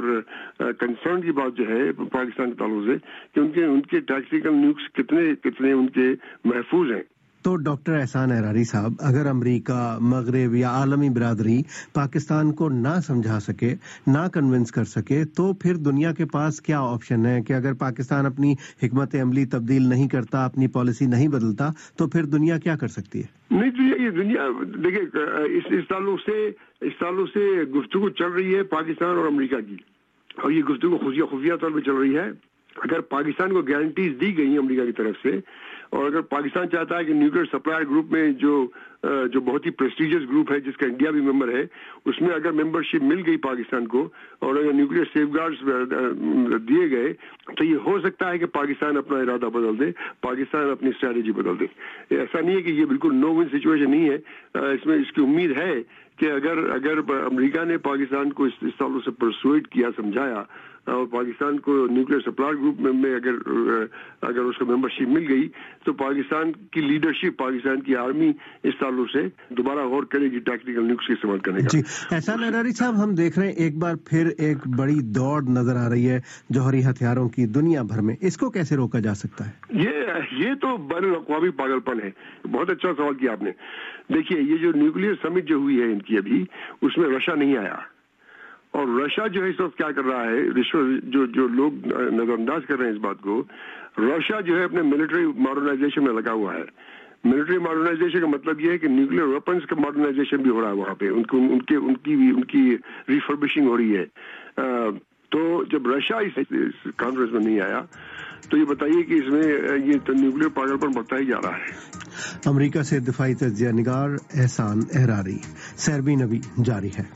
کنسرن کی بات جو ہے پاکستان کے تعلق سے کہ ان کے ان کے ٹیکٹیکل نیوکس کتنے کتنے ان کے محفوظ ہیں. تو ڈاکٹر احسان احراری صاحب، اگر امریکہ، مغرب یا عالمی برادری پاکستان کو نہ سمجھا سکے، نہ کنونس کر سکے، تو پھر دنیا کے پاس کیا آپشن ہے کہ اگر پاکستان اپنی حکمت عملی تبدیل نہیں کرتا، اپنی پالیسی نہیں بدلتا، تو پھر دنیا کیا کر سکتی ہے؟ نہیں تو یہ دنیا دیکھیں اس اس تعلق سے اس تعلق سے گفتگو چل رہی ہے پاکستان اور امریکہ کی، اور یہ گفتگو خفیہ خفیہ طور پہ چل رہی ہے. اگر پاکستان کو گارنٹیز دی گئی امریکہ کی طرف سے اور اگر پاکستان چاہتا ہے کہ نیوکلیئر سپلائر گروپ میں جو جو بہت ہی پریسٹیجیس گروپ ہے جس کا انڈیا بھی ممبر ہے, اس میں اگر ممبرشپ مل گئی پاکستان کو اور اگر نیوکلیئر سیف گارڈز دیے گئے تو یہ ہو سکتا ہے کہ پاکستان اپنا ارادہ بدل دے, پاکستان اپنی اسٹریٹجی بدل دے. ایسا نہیں ہے کہ یہ بالکل نو ون سچویشن نہیں ہے, اس میں اس کی امید ہے کہ اگر اگر امریکہ نے پاکستان کو اس تعلق سے پرسویٹ کیا, سمجھایا اور پاکستان کو نیوکلیئر سپلائر گروپ میں اگر اگر اس کو ممبرشپ مل گئی تو پاکستان کی لیڈرشپ, پاکستان کی آرمی اس تعلق سے دوبارہ غور کرے گی ٹیکنیکل نیوکس کے استعمال کرنے کا. جی احسان اراری صاحب, ہم دیکھ رہے ہیں ایک بار پھر ایک بڑی دوڑ نظر آ رہی ہے جوہری ہتھیاروں کی دنیا بھر میں, اس کو کیسے روکا جا سکتا ہے؟ یہ یہ تو بین الاقوامی پاگل پن ہے. بہت اچھا سوال کیا آپ نے. دیکھیے یہ جو نیوکلیئر سمٹ جو ہوئی ہے ان کی ابھی, اس میں رشیا نہیں آیا, اور رشیا جو ہے اس وقت کیا کر رہا ہے, جو جو لوگ نظر انداز کر رہے ہیں اس بات کو, رشیا جو ہے اپنے ملٹری ماڈرنائزیشن میں لگا ہوا ہے. ملٹری ماڈرنائزیشن کا مطلب یہ ہے کہ نیوکلیئر ویپنز کا ماڈرنائزیشن بھی ہو رہا ہے وہاں پہ, ان کو ان کے ان کی بھی ان کی ریفربشنگ ہو رہی ہے. تو جب رشیا اس کانفرنس میں نہیں آیا تو یہ بتائیے کہ اس میں یہ نیوکلیئر پاگل پر بڑھتا ہی جا رہا ہے. امریکہ سے دفاعی تجزیہ نگار احسان اراری. سیربین ابھی جاری ہے.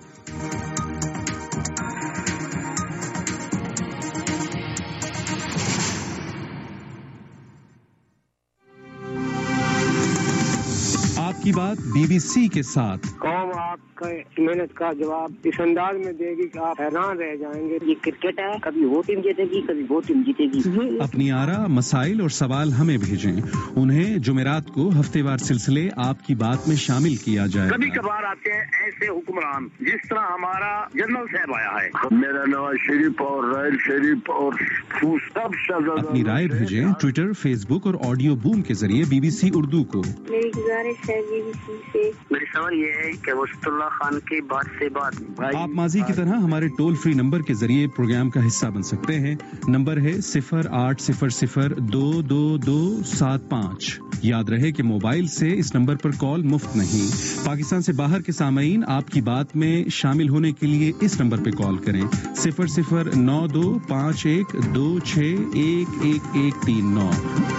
کی بات بی بی سی کے ساتھ. قوم آپ کا محنت کا جواب اس انداز میں دے گی کہ آپ حیران رہ جائیں گے. یہ کرکٹ ہے, کبھی وہ ٹیم جیتے گی کبھی وہ ٹیم جیتے گی. اپنی آراء, مسائل اور سوال ہمیں بھیجیں. انہیں جمعرات کو ہفتے وار سلسلے آپ کی بات میں شامل کیا جائے. کبھی کبھار آتے ہیں ایسے حکمران جس طرح ہمارا جنرل صاحب آیا ہے. میرا نواز شریف اور رائل شریف اور سب شہزادہ. اپنی رائے بھیجیں ٹویٹر, فیس بک اور آڈیو بوم کے ذریعے بی بی سی اردو کو. میری گزارش ہے بی بی سی سے, میری سوال یہ ہے کہ وسط اللہ خان کی بات سے بات. آپ ماضی کی طرح ہمارے ٹول فری نمبر کے ذریعے پروگرام کا حصہ بن سکتے ہیں. نمبر ہے صفر آٹھ صفر صفر دو دو دو سات پانچ. یاد رہے کہ موبائل سے اس نمبر پر کال مفت نہیں. پاکستان سے باہر کے سامعین آپ کی بات میں شامل ہونے کے لیے اس نمبر پہ کال کریں. صفر صفر نو دو پانچ ایک دو چھ ایک ایک ایک تین نو.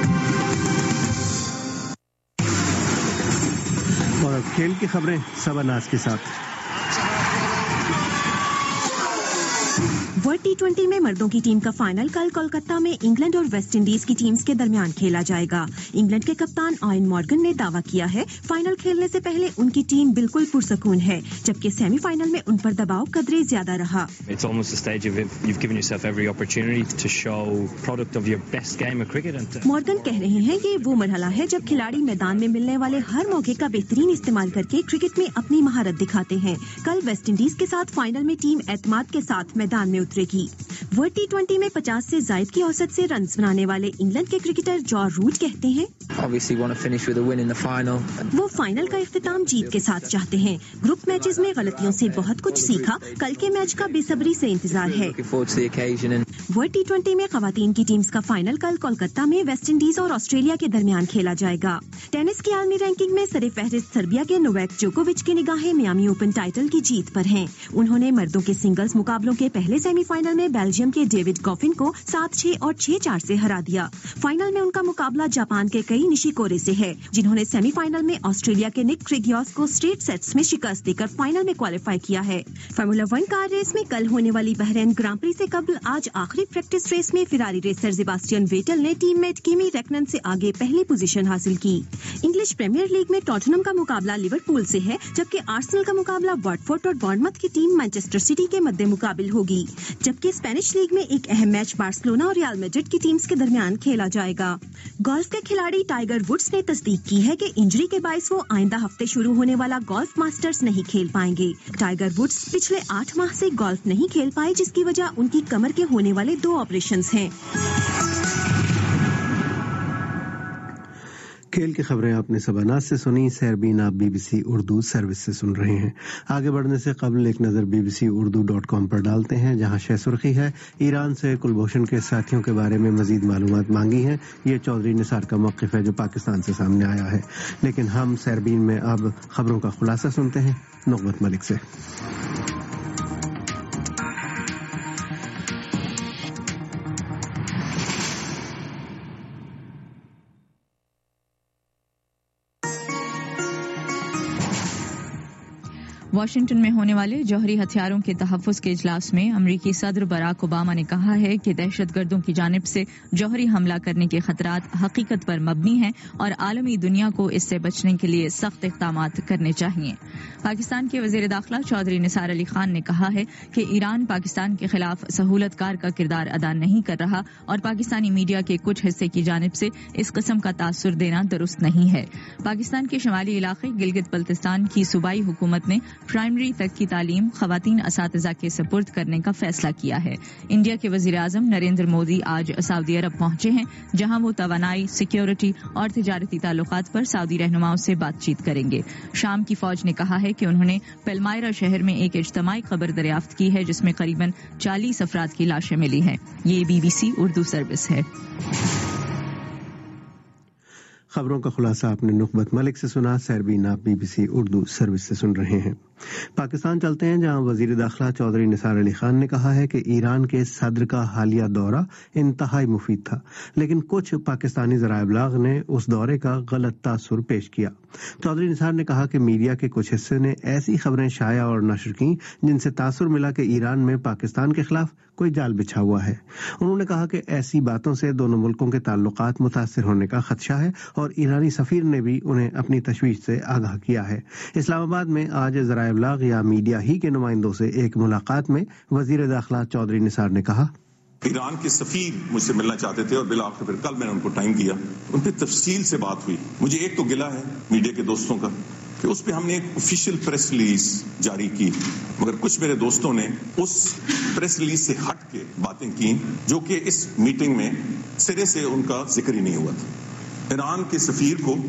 اور کھیل کی خبریں سباناز کے ساتھ. ورلڈ ٹی ٹوینٹی میں مردوں کی ٹیم کا فائنل کل کولکتہ میں انگلینڈ اور ویسٹ انڈیز کی ٹیمز کے درمیان کھیلا جائے گا. انگلینڈ کے کپتان آئن مارگن نے دعویٰ کیا ہے فائنل کھیلنے سے پہلے ان کی ٹیم بالکل پرسکون ہے, جبکہ سیمی فائنل میں ان پر دباؤ قدرے زیادہ رہا. مارگن کہہ رہے ہیں یہ وہ مرحلہ ہے جب کھلاڑی میدان میں ملنے والے ہر موقع کا بہترین استعمال کر کے کرکٹ میں اپنی مہارت دکھاتے ہیں. کل ویسٹ انڈیز کے ساتھ فائنل میں ٹیم اعتماد کے ساتھ میدان میں اترے گی. ورلڈ ٹی ٹوینٹی میں پچاس سے زائد کی اوسط سے رنز بنانے والے انگلینڈ کے کرکٹر جارج روٹ کہتے ہیں وہ فائنل کا اختتام جیت کے ساتھ چاہتے ہیں. گروپ میچز میں غلطیوں سے بہت کچھ سیکھا, کل کے میچ کا بے صبری سے انتظار ہے. ورلڈ ٹی ٹوینٹی میں خواتین کی ٹیمز کا فائنل کل کولکتہ میں ویسٹ انڈیز اور آسٹریلیا کے درمیان کھیلا جائے گا. ٹینس کی عالمی رینکنگ میں سر فہرست سربیا کے نوواک جوکووچ کی نگاہیں میامی اوپن ٹائٹل کی جیت پر ہیں. انہوں نے مردوں کے سنگلز مقابلوں کے پہلے سیمی فائنل میں بیلجیم کے ڈیوڈ گوفن کو سات چھ اور چھ چار سے ہرا دیا. فائنل میں ان کا مقابلہ جاپان کے کئی نشیکورے سے ہے, جنہوں نے سیمی فائنل میں آسٹریلیا کے نک کریگیوس کو اسٹریٹ سیٹس میں شکست دے کر فائنل میں کوالیفائی کیا ہے. فارمولا ون کار ریس میں کل ہونے والی بحرین گراں پری سے قبل آج آخری پریکٹس ریس میں فراری ریسر سیباسٹین ویٹل نے ٹیم میٹ کیمی ریکنن سے آگے پہلی پوزیشن حاصل کی. انگلش پریمیئر لیگ میں ٹاٹنم کا مقابلہ لیورپول سے ہے, جبکہ آرسنل کا مقابلہ واٹفورڈ اور بورنموتھ کی ٹیم مانچسٹر سٹی کے مد مقابل ہوگی. جبکہ اسپینش لیگ میں ایک اہم میچ بارسلونا اور ریال میڈرڈ کی ٹیمز کے درمیان کھیلا جائے گا. گولف کے کھلاڑی ٹائیگر وڈز نے تصدیق کی ہے کہ انجری کے باعث وہ آئندہ ہفتے شروع ہونے والا گولف ماسٹرز نہیں کھیل پائیں گے. ٹائیگر وڈز پچھلے آٹھ ماہ سے گولف نہیں کھیل پائے, جس کی وجہ ان کی کمر کے ہونے والے دو آپریشنز ہیں. کھیل کی خبریں آپ نے سباناز سے سنی. سیربین آپ B B C Urdu service سے سن رہے ہیں. آگے بڑھنے سے قبل ایک نظر B B C Urdu dot com پر ڈالتے ہیں, جہاں شہ سرخی ہے ایران سے کلبھوشن کے ساتھیوں کے بارے میں مزید معلومات مانگی ہیں. یہ چودھری نثار کا موقف ہے جو پاکستان سے سامنے آیا ہے. لیکن ہم سیربین میں اب خبروں کا خلاصہ سنتے ہیں نعمت ملک سے. واشنگٹن میں ہونے والے جوہری ہتھیاروں کے تحفظ کے اجلاس میں امریکی صدر براک اوباما نے کہا ہے کہ دہشت گردوں کی جانب سے جوہری حملہ کرنے کے خطرات حقیقت پر مبنی ہیں اور عالمی دنیا کو اس سے بچنے کے لیے سخت اقدامات کرنے چاہیے۔ پاکستان کے وزیر داخلہ چودھری نثار علی خان نے کہا ہے کہ ایران پاکستان کے خلاف سہولت کار کا کردار ادا نہیں کر رہا اور پاکستانی میڈیا کے کچھ حصے کی جانب سے اس قسم کا تاثر دینا درست نہیں ہے۔ پاکستان کے شمالی علاقے گلگت بلتستان کی صوبائی حکومت نے پرائمری تک کی تعلیم خواتین اساتذہ کے سپرد کرنے کا فیصلہ کیا ہے۔ انڈیا کے وزیر اعظم نریندر مودی آج سعودی عرب پہنچے ہیں، جہاں وہ توانائی، سیکیورٹی اور تجارتی تعلقات پر سعودی رہنماؤں سے بات چیت کریں گے۔ شام کی فوج نے کہا ہے کہ انہوں نے پلمائرا شہر میں ایک اجتماعی خبر دریافت کی ہے جس میں قریباً چالیس افراد کی لاشیں ملی ہیں۔ یہ B B C Urdu service ہے۔ خبروں کا خلاصہ آپ نے نخبت ملک سے سنا، سیربین آپ B B C Urdu service سے سن رہے ہیں۔ پاکستان چلتے ہیں، جہاں وزیر داخلہ چودھری نثار علی خان نے کہا ہے کہ ایران کے صدر کا حالیہ دورہ انتہائی مفید تھا، لیکن کچھ پاکستانی ذرائع ابلاغ نے اس دورے کا غلط تاثر پیش کیا۔ چودھری نثار نے کہا کہ میڈیا کے کچھ حصے نے ایسی خبریں شائع اور نشر کی جن سے تاثر ملا کہ ایران میں پاکستان کے خلاف کوئی جال بچھا ہوا ہے۔ انہوں نے کہا کہ ایسی باتوں سے دونوں ملکوں کے تعلقات متاثر ہونے کا خدشہ ہے اور ایرانی سفیر نے بھی انہیں اپنی تشویش سے آگاہ کیا ہے۔ اسلام آباد میں آج ذرائع ابلاغ یا میڈیا ہی کے نمائندوں سے ایک ملاقات میں وزیر داخلہ چودھری نثار نے کہا، ایران کے سفیر مجھ سے ملنا چاہتے تھے اور بالآخر پھر کل میں نے ان کو ٹائم دیا، ان پہ تفصیل سے بات ہوئی۔ مجھے ایک تو گلہ ہے میڈیا کے دوستوں کا کہ اس پہ ہم نے ایک آفیشیل پریس ریلیز جاری کی، مگر کچھ میرے دوستوں نے اس پریس ریلیز سے ہٹ کے باتیں کی جو کہ اس میٹنگ میں سرے سے ان کا ذکر ہی نہیں ہوا تھا۔ ایران کے سفیر کو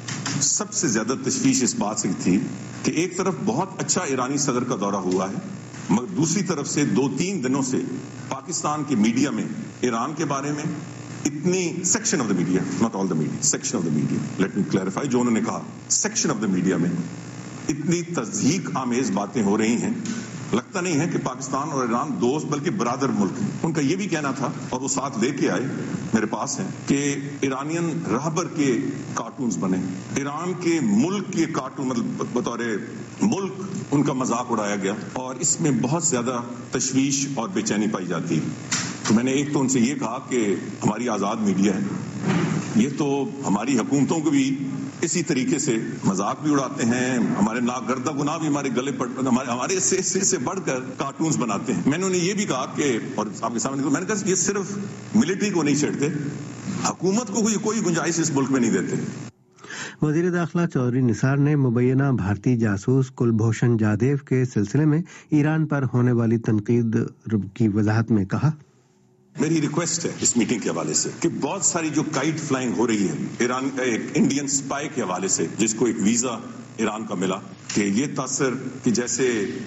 سب سے زیادہ تشویش اس بات سے تھی کہ ایک طرف بہت اچھا ایرانی صدر کا دورہ ہوا ہے، مگر دوسری طرف سے دو تین دنوں سے پاکستان کے میڈیا میں ایران کے بارے میں اتنی section of the media, not all the media, section of the media, let me clarify, جو انہوں نے کہا سیکشن آف دا میڈیا میں اتنی تضحیک آمیز باتیں ہو رہی ہیں، لگتا نہیں ہے کہ پاکستان اور ایران دوست بلکہ برادر ملک ہیں۔ ان کا یہ بھی کہنا تھا اور وہ ساتھ لے کے آئے، میرے پاس ہیں، کہ ایرانین رہبر کے کارٹونز بنے، ایران کے ملک کے کارٹون، مطلب بطور ملک ان کا مذاق اڑایا گیا اور اس میں بہت زیادہ تشویش اور بے چینی پائی جاتی ہے۔ تو میں نے ایک تو ان سے یہ کہا کہ ہماری آزاد میڈیا ہے، یہ تو ہماری حکومتوں کو بھی اسی طریقے سے مذاق بھی اڑاتے ہیں، ہمارے ناگردہ گناہ بھی ہمارے گلے پر ہمارے ہمارے سے سے سے بڑھ کر کارٹونز بناتے ہیں۔ میں نے انہیں یہ بھی کہا کہ، اور آپ کے سامنے میں نے کہا یہ صرف ملٹری کو نہیں چھیڑتے، حکومت کو کوئی گنجائش اس ملک میں نہیں دیتے۔ وزیر داخلہ چودھری نثار نے مبینہ بھارتی جاسوس کلبھوشن جادیو کے سلسلے میں ایران پر ہونے والی تنقید کی وضاحت میں کہا، میری ریکویسٹ ہے اس میٹنگ کے حوالے سے کہ بہت ساری جو کائٹ فلائنگ ہو رہی ہے ایران ایک انڈین سپائی کے حوالے سے جس کو ایک ویزا ایران کا ملا، کہ یہ تاثر کہ جیسے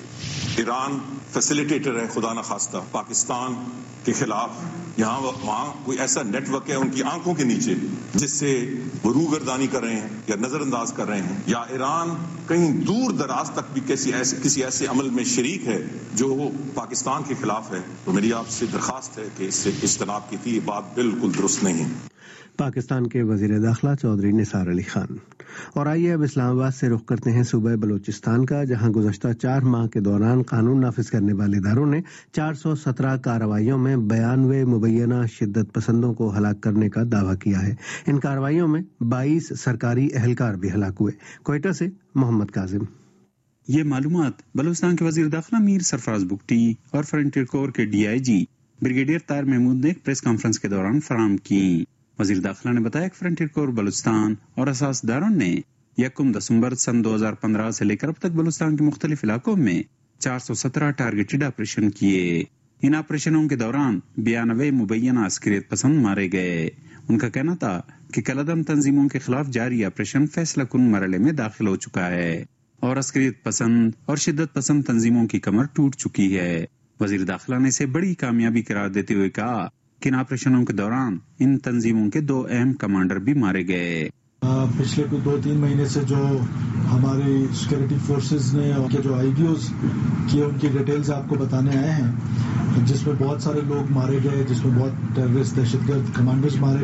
ایران فیسیلیٹیٹر ہے خدا نخواستہ پاکستان کے خلاف، یہاں وہاں کوئی ایسا نیٹ ورک ہے ان کی آنکھوں کے نیچے جس سے وہ روگردانی کر رہے ہیں یا نظر انداز کر رہے ہیں، یا ایران کہیں دور دراز تک بھی کسی ایسے کسی ایسے عمل میں شریک ہے جو پاکستان کے خلاف ہے، تو میری آپ سے درخواست ہے کہ اس سے اجتناب کی تھی، یہ بات بالکل درست نہیں ہے۔ پاکستان کے وزیر داخلہ چودھری نثار علی خان۔ اور آئیے اب اسلام آباد سے رخ کرتے ہیں صوبہ بلوچستان کا، جہاں گزشتہ چار ماہ کے دوران قانون نافذ کرنے والے اداروں نے چار سو سترہ کارروائیوں میں بیانوے مبینہ شدت پسندوں کو ہلاک کرنے کا دعویٰ کیا ہے۔ ان کارروائیوں میں بائیس سرکاری اہلکار بھی ہلاک ہوئے۔ کوئٹہ سے محمد کاظم۔ یہ معلومات بلوچستان کے وزیر داخلہ میر سرفراز بگٹی اور فرنٹیئر کور کے D I G brigadier Tahir Mahmood نے ایک پریس کانفرنس کے دوران فراہم کی۔ وزیر داخلہ نے بتایا کہ فرنٹیئر کور بلوچستان اور اساسداروں نے یکم دسمبر سن دو ہزار پندرہ سے لے کر اب تک بلوچستان کے مختلف علاقوں میں چار سو سترہ ٹارگیٹڈ آپریشن کیے۔ ان آپریشنوں کے دوران بیانوے مبینہ عسکریت پسند مارے گئے۔ ان کا کہنا تھا کہ کالعدم تنظیموں کے خلاف جاری آپریشن فیصلہ کن مرحلے میں داخل ہو چکا ہے اور عسکریت پسند اور شدت پسند تنظیموں کی کمر ٹوٹ چکی ہے۔ وزیر داخلہ نے اسے بڑی کامیابی قرار دیتے ہوئے کہا کہ ان آپریشنوں کے دوران ان تنظیموں کے دو اہم کمانڈر بھی مارے گئے۔ پچھلے کچھ دو تین مہینے سے جو ہماری سیکورٹی فورسز نے اور جو آئی بی اوز کی ان کی ڈیٹیلز آپ کو بتانے آئے ہیں، جس میں بہت سارے لوگ مارے گئے، جس میں بہت ٹیررسٹ دہشت گرد کمانڈرز مارے گئے۔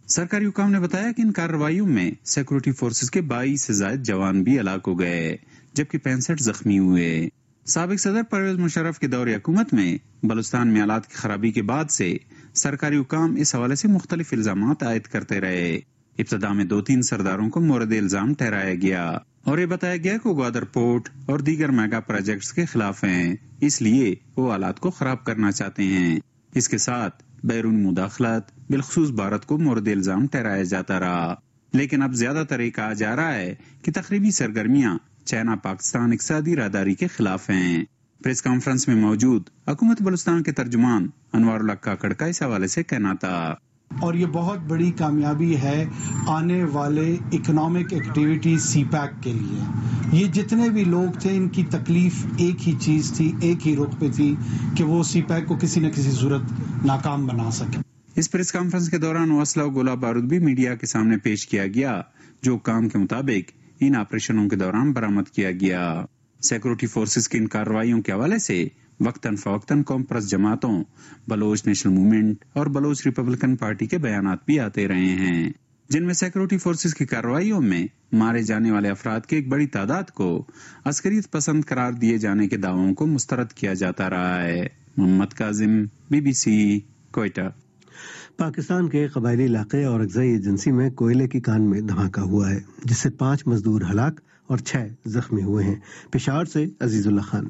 سرکاری حکام نے بتایا کہ ان کارروائیوں میں سیکورٹی فورسز کے بائیس سے زائد جوان بھی ہلاک ہو گئے جبکہ پینسٹھ زخمی ہوئے۔ سابق صدر پرویز مشرف کے دور حکومت میں بلوچستان میں آلات کی خرابی کے بعد سے سرکاری حکام اس حوالے سے مختلف الزامات عائد کرتے رہے۔ ابتدا میں دو تین سرداروں کو مورد الزام ٹھہرایا گیا اور یہ بتایا گیا کہ وہ گوادر پورٹ اور دیگر میگا پروجیکٹس کے خلاف ہیں، اس لیے وہ آلات کو خراب کرنا چاہتے ہیں۔ اس کے ساتھ بیرون مداخلت بالخصوص بھارت کو مورد الزام ٹھہرایا جاتا رہا، لیکن اب زیادہ تر یہ کہا جا رہا ہے کہ تخریبی سرگرمیاں چائنا پاکستان اقتصادی راہداری کے خلاف ہیں۔ پریس کانفرنس میں موجود حکومت بلوچستان کے ترجمان انوار اللہ کاکڑ کا اس حوالے سے کہنا تھا، اور یہ بہت بڑی کامیابی ہے آنے والے اکنامک ایکٹیویٹی سی پیک کے لیے۔ یہ جتنے بھی لوگ تھے ان کی تکلیف ایک ہی چیز تھی، ایک ہی رخ پہ تھی کہ وہ سی پیک کو کسی نہ کسی صورت ناکام بنا سکے۔ اس پریس کانفرنس کے دوران وہ اسلحہ و گولہ بارود بھی میڈیا کے سامنے پیش کیا گیا جو کام کے مطابق ان آپریشنوں کے دوران برآمد کیا گیا۔ سیکورٹی فورسز کی ان کارروائیوں کے حوالے سے وقتاً فوقتاً قوم پرست جماعتوں، بلوچ نیشنل موومنٹ اور بلوچ ریپبلکن پارٹی کے بیانات بھی آتے رہے ہیں، جن میں سیکورٹی فورسز کی کارروائیوں میں مارے جانے والے افراد کی ایک بڑی تعداد کو عسکریت پسند قرار دیے جانے کے دعووں کو مسترد کیا جاتا رہا ہے۔ Muhammad Kazim, B B C, Quetta. Pakistan کے قبائلی علاقے اور اغذائی ایجنسی میں کوئلے کی کان میں دھماکہ ہوا ہے جس سے پانچ مزدور ہلاک اور چھ زخمی ہوئے ہیں۔ پشاور سے عزیز اللہ خان۔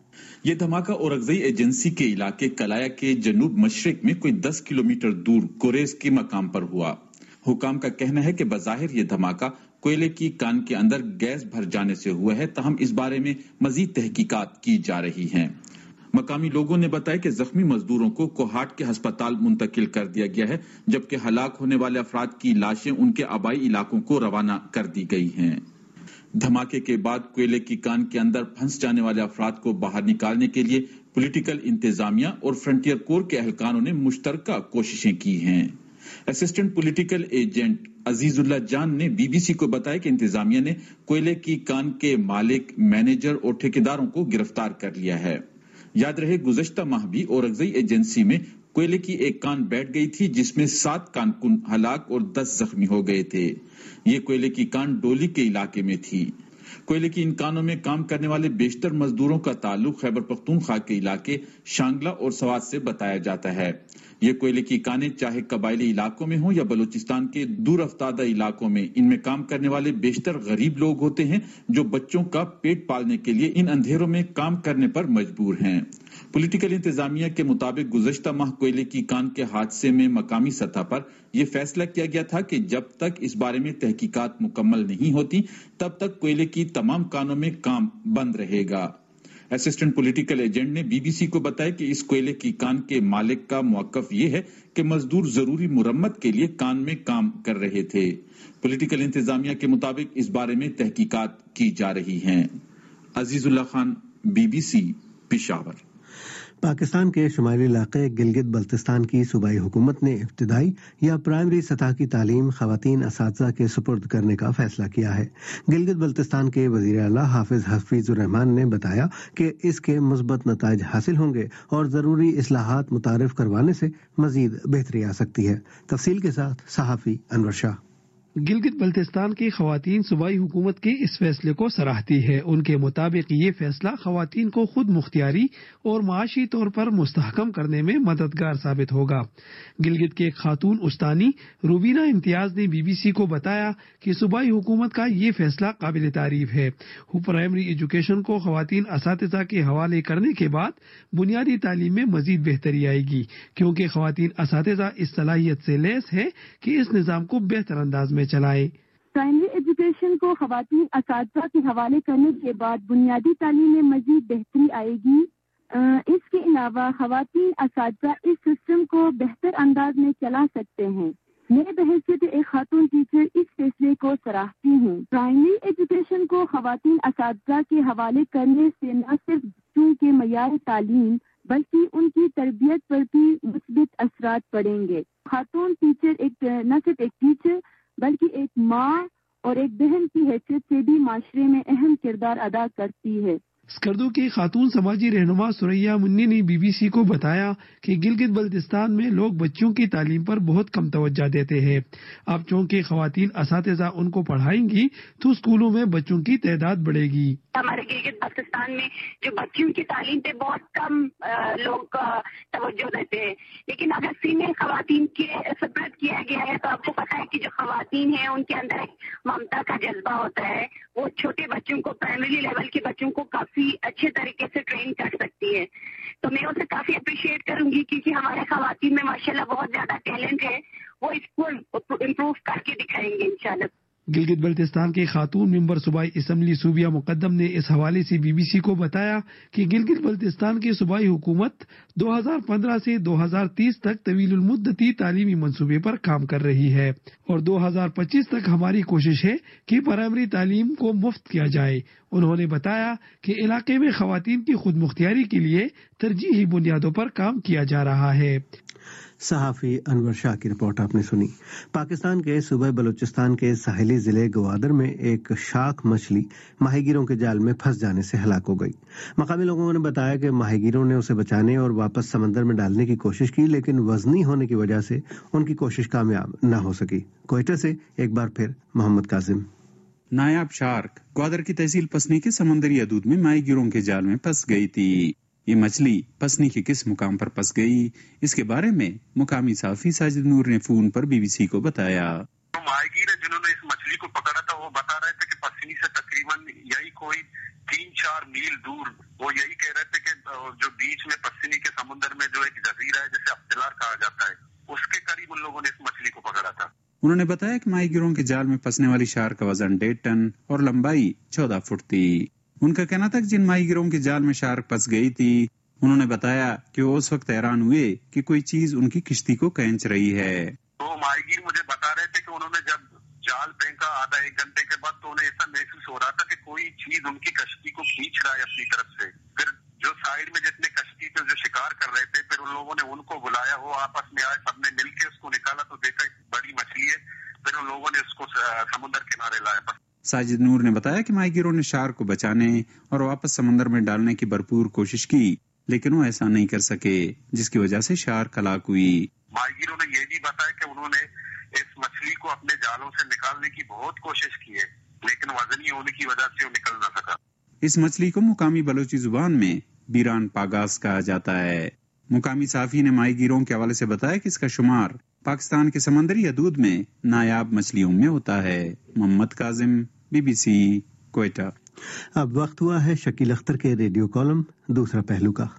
یہ دھماکہ اور اغذائی ایجنسی کے علاقے کلایا کے جنوب مشرق میں کوئی دس کلومیٹر دور کوریز کے مقام پر ہوا۔ حکام کا کہنا ہے کہ بظاہر یہ دھماکہ کوئلے کی کان کے اندر گیس بھر جانے سے ہوا ہے، تاہم اس بارے میں مزید تحقیقات کی جا رہی ہیں۔ مقامی لوگوں نے بتایا کہ زخمی مزدوروں کو کوہاٹ کے ہسپتال منتقل کر دیا گیا ہے، جبکہ ہلاک ہونے والے افراد کی لاشیں ان کے آبائی علاقوں کو روانہ کر دی گئی ہیں۔ دھماکے کے بعد کوئلے کی کان کے اندر پھنس جانے والے افراد کو باہر نکالنے کے لیے پولیٹیکل انتظامیہ اور فرنٹیئر کور کے اہلکاروں نے مشترکہ کوششیں کی ہیں۔ Assistant political agent Azizullah Jan نے بی بی سی کو بتایا کہ انتظامیہ نے کوئلے کی کان کے مالک، مینیجر اور ٹھیکیداروں کو گرفتار کر لیا ہے۔ یاد رہے گزشتہ ماہ بھی اورگزئی ایجنسی میں کوئلے کی ایک کان بیٹھ گئی تھی جس میں سات کانکن ہلاک اور دس زخمی ہو گئے تھے۔ یہ کوئلے کی کان ڈولی کے علاقے میں تھی۔ کوئلے کی ان کانوں میں کام کرنے والے بیشتر مزدوروں کا تعلق خیبر پختونخوا کے علاقے شانگلہ اور سوات سے بتایا جاتا ہے۔ یہ کوئلے کی کانیں چاہے قبائلی علاقوں میں ہوں یا بلوچستان کے دور افتادہ علاقوں میں، ان میں کام کرنے والے بیشتر غریب لوگ ہوتے ہیں جو بچوں کا پیٹ پالنے کے لیے ان اندھیروں میں کام کرنے پر مجبور ہیں۔ پولیٹیکل انتظامیہ کے مطابق گزشتہ ماہ کوئلے کی کان کے حادثے میں مقامی سطح پر یہ فیصلہ کیا گیا تھا کہ جب تک اس بارے میں تحقیقات مکمل نہیں ہوتی تب تک کوئلے کی تمام کانوں میں کام بند رہے گا۔ اسسٹنٹ پولیٹیکل ایجنٹ نے بی بی سی کو بتایا کہ اس کوئلے کی کان کے مالک کا موقف یہ ہے کہ مزدور ضروری مرمت کے لیے کان میں کام کر رہے تھے۔ پولیٹیکل انتظامیہ کے مطابق اس بارے میں تحقیقات کی جا رہی ہیں۔ Azizullah Khan, B B C, Peshawar. Pakistan کے شمالی علاقے گلگت بلتستان کی صوبائی حکومت نے ابتدائی یا پرائمری سطح کی تعلیم خواتین اساتذہ کے سپرد کرنے کا فیصلہ کیا ہے۔ گلگت بلتستان کے وزیر اعلیٰ حافظ حفیظ الرحمان نے بتایا کہ اس کے مثبت نتائج حاصل ہوں گے اور ضروری اصلاحات متعارف کروانے سے مزید بہتری آ سکتی ہے۔ تفصیل کے ساتھ صحافی انور شاہ۔ گلگت بلتستان کی خواتین صوبائی حکومت کے اس فیصلے کو سراہتی ہے۔ ان کے مطابق یہ فیصلہ خواتین کو خود مختاری اور معاشی طور پر مستحکم کرنے میں مددگار ثابت ہوگا۔ گلگت کے خاتون استانی روبینہ امتیاز نے بی بی سی کو بتایا کہ صوبائی حکومت کا یہ فیصلہ قابل تعریف ہے۔ پرائمری ایجوکیشن کو خواتین اساتذہ کے حوالے کرنے کے بعد بنیادی تعلیم میں مزید بہتری آئے گی، کیونکہ خواتین اساتذہ اس صلاحیت سے لیس ہے کہ اس نظام کو بہتر انداز میں چلائے۔ پرائمری ایجوکیشن کو خواتین اساتذہ کے حوالے کرنے کے بعد بنیادی تعلیم میں مزید بہتری آئے گی۔ اس کے علاوہ خواتین اساتذہ اس سسٹم کو بہتر انداز میں چلا سکتے ہیں۔ میں بحیثیت ایک خاتون ٹیچر اس فیصلے کو سراہتی ہوں۔ پرائمری ایجوکیشن کو خواتین اساتذہ کے حوالے کرنے سے نہ صرف بچوں کے معیار تعلیم بلکہ ان کی تربیت پر بھی مثبت اثرات پڑیں گے۔ خاتون ٹیچر ایک نہ صرف ایک ٹیچر بلکہ ایک ماں اور ایک بہن کی حیثیت سے بھی معاشرے میں اہم کردار ادا کرتی ہے۔ اسکردو کی خاتون سماجی رہنما سریا منی نے بی بی سی کو بتایا کہ گلگت بلتستان میں لوگ بچوں کی تعلیم پر بہت کم توجہ دیتے ہیں. اب چونکہ خواتین اساتذہ ان کو پڑھائیں گی تو اسکولوں میں بچوں کی تعداد بڑھے گی. ہمارے گلگت بلتستان میں جو بچیوں کی تعلیم پہ بہت کم لوگ توجہ دیتے ہیں، لیکن اگر فیمیل خواتین کے سپورٹ کیا گیا ہے تو آپ کو پتا ہے کہ جو خواتین ہیں ان کے اندر ایک ممتا کا جذبہ ہوتا ہے. وہ چھوٹے بچوں کو، پرائمری لیول کے بچوں کو کافی اچھے طریقے سے ٹرین کر سکتی ہے. تو میں اسے کافی اپریشیٹ کروں گی کیونکہ ہمارے خواتین میں ماشاءاللہ بہت زیادہ ٹیلنٹ ہے. وہ اس کو امپروو کر کے دکھائیں گے انشاءاللہ. گلگت بلتستان کے خاتون ممبر صوبائی اسمبلی صوبیہ مقدم نے اس حوالے سے بی بی سی کو بتایا کہ گلگت بلتستان کی صوبائی حکومت دو ہزار پندرہ سے دو ہزار تیس تک طویل المدتی تعلیمی منصوبے پر کام کر رہی ہے اور دو ہزار پچیس تک ہماری کوشش ہے کہ پرائمری تعلیم کو مفت کیا جائے. انہوں نے بتایا کہ علاقے میں خواتین کی خود مختاری کے لیے ترجیحی بنیادوں پر کام کیا جا رہا ہے. صحافی انور شاہ کی رپورٹ آپ نے سنی. پاکستان کے صوبہ بلوچستان کے ساحلی ضلع گوادر میں ایک شاخ مچھلی ماہی گیروں کے جال میں پھنس جانے سے ہلاک ہو گئی. مقامی لوگوں نے بتایا کہ ماہی گیروں نے اسے بچانے اور واپس سمندر میں ڈالنے کی کوشش کی، لیکن وزنی ہونے کی وجہ سے ان کی کوشش کامیاب نہ ہو سکی. کوئٹہ سے ایک بار پھر محمد کاظم. نایاب شارک گوادر کی تحصیل پسنی کے سمندری حدود میں ماہی گیروں کے جال میں پھنس گئی تھی. یہ مچھلی پسنی کے کس مقام پر پھنس گئی، اس کے بارے میں مقامی صحافی ساجد نور نے فون پر بی بی سی کو بتایا. ماہی گیر جنہوں نے اس مچھلی کو پکڑا تھا وہ بتا رہے تھے کہ پسنی سے تقریباً یہی کوئی تین چار میل دور وہ یہی کہہ رہے تھے کہ جو بیچ میں پسنی کے سمندر میں جو ایک جزیرہ ہے جسے ابتلار کہا جاتا ہے، اس کے قریب ان لوگوں نے اس مچھلی کو پکڑا تھا. انہوں نے بتایا کہ ماہی گیروں کے جال میں پھنسنے والی شارک کا وزن ڈیڑھ ٹن اور لمبائی چودہ فٹ تھی. ان کا کہنا تھا کہ جن ماہی گیروں کے جال میں شارک پھنس گئی تھی انہوں نے بتایا کہ وہ اس وقت حیران ہوئے کہ کوئی چیز ان کی کشتی کو کھینچ رہی ہے. تو ماہی گیر مجھے بتا رہے تھے کہ انہوں نے جب جال پھینکا آدھا ایک گھنٹے کے بعد تو انہیں ایسا محسوس ہو رہا تھا کہ کوئی چیز ان کی کشتی کو کھینچ رہا ہے اپنی طرف سے. پھر جو سائڈ میں جتنے کشتی پہ جو شکار کر رہے تھے پھر ان لوگوں نے ان کو بلایا، وہ آپس میں آئے، سب نے مل کے اس کو نکالا تو دیکھا ایک بڑی مچھلی ہے. پھر ان لوگوں نے اس کو سمندر کنارے لایا. ساجد نور نے بتایا کہ ماہی گیروں نے شارک کو بچانے اور واپس سمندر میں ڈالنے کی بھرپور کوشش کی، لیکن وہ ایسا نہیں کر سکے جس کی وجہ سے شارک ہلاک ہوئی. ماہی گیروں نے یہ بھی بتایا کہ انہوں نے اس مچھلی کو اپنے جالوں سے نکالنے کی بہت کوشش کی ہے، لیکن وزنی ہونے کی وجہ سے وہ نکل نہ سکا. اس مچھلی کو مقامی بلوچی زبان میں بیران پاگاس کہا جاتا ہے. مقامی صحافی نے ماہی گیروں کے حوالے سے بتایا کہ اس کا شمار پاکستان کے سمندری حدود میں نایاب مچھلیوں میں ہوتا ہے. Muhammad Kazim, B B C, Quetta. اب وقت ہوا ہے شکیل اختر کے ریڈیو کالم دوسرا پہلو کا.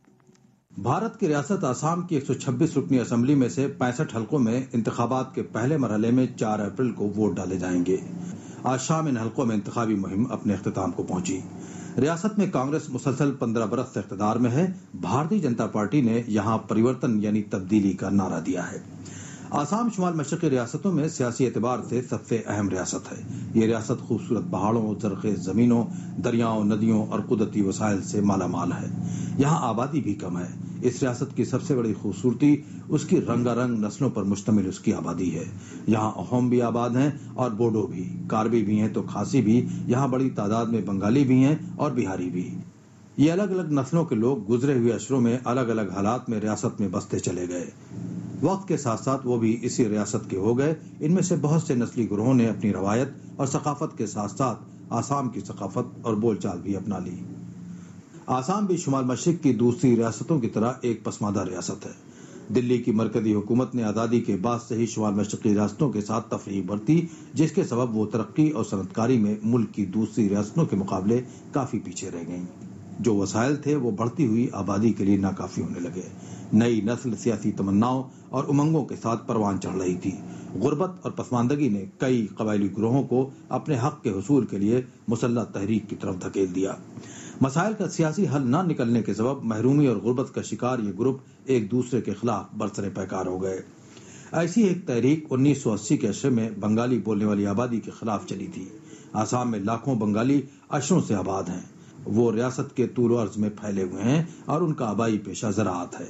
بھارت کی ریاست آسام کی ایک سو چھبیس رکنی اسمبلی میں سے پینسٹھ حلقوں میں انتخابات کے پہلے مرحلے میں چار اپریل کو ووٹ ڈالے جائیں گے. آج شام ان حلقوں میں انتخابی مہم اپنے اختتام کو پہنچی. ریاست میں کانگریس مسلسل پندرہ برس سے اقتدار میں ہے. بھارتی جنتا پارٹی نے یہاں پریورتن یعنی تبدیلی کا نعرہ دیا ہے. آسام شمال مشرقی ریاستوں میں سیاسی اعتبار سے سب سے اہم ریاست ہے. یہ ریاست خوبصورت پہاڑوں، زرخیز زمینوں، دریاؤں، ندیوں اور قدرتی وسائل سے مالا مال ہے. یہاں آبادی بھی کم ہے. اس ریاست کی سب سے بڑی خوبصورتی اس کی رنگا رنگ نسلوں پر مشتمل اس کی آبادی ہے. یہاں اہوم بھی آباد ہیں اور بوڈو بھی، کاربی بھی ہیں تو کھاسی بھی. یہاں بڑی تعداد میں بنگالی بھی ہیں اور بہاری بھی. یہ الگ الگ نسلوں کے لوگ گزرے ہوئے اشروں میں الگ الگ حالات میں ریاست میں بستے چلے گئے. وقت کے ساتھ ساتھ وہ بھی اسی ریاست کے ہو گئے. ان میں سے بہت سے نسلی گروہوں نے اپنی روایت اور ثقافت کے ساتھ ساتھ آسام کی ثقافت اور بول چال بھی اپنا لی. آسام بھی شمال مشرق کی دوسری ریاستوں کی طرح ایک پسماندہ ریاست ہے. دلی کی مرکزی حکومت نے آزادی کے بعد سے ہی شمال مشرقی ریاستوں کے ساتھ تفریق برتی، جس کے سبب وہ ترقی اور صنعت کاری میں ملک کی دوسری ریاستوں کے مقابلے کافی پیچھے رہ گئیں. جو وسائل تھے وہ بڑھتی ہوئی آبادی کے لیے ناکافی ہونے لگے. نئی نسل سیاسی تمناؤں اور امنگوں کے ساتھ پروان چڑھ رہی تھی. غربت اور پسماندگی نے کئی قبائلی گروہوں کو اپنے حق کے حصول کے لیے مسلح تحریک کی طرف دھکیل دیا. مسائل کا سیاسی حل نہ نکلنے کے سبب محرومی اور غربت کا شکار یہ گروپ ایک دوسرے کے خلاف برسر پیکار ہو گئے. ایسی ایک تحریک انیس سو اسی کے عشرے میں بنگالی بولنے والی آبادی کے خلاف چلی تھی. آسام میں لاکھوں بنگالی عشروں سے آباد ہیں. وہ ریاست کے طول و عرض میں پھیلے ہوئے ہیں اور ان کا آبائی پیشہ زراعت ہے.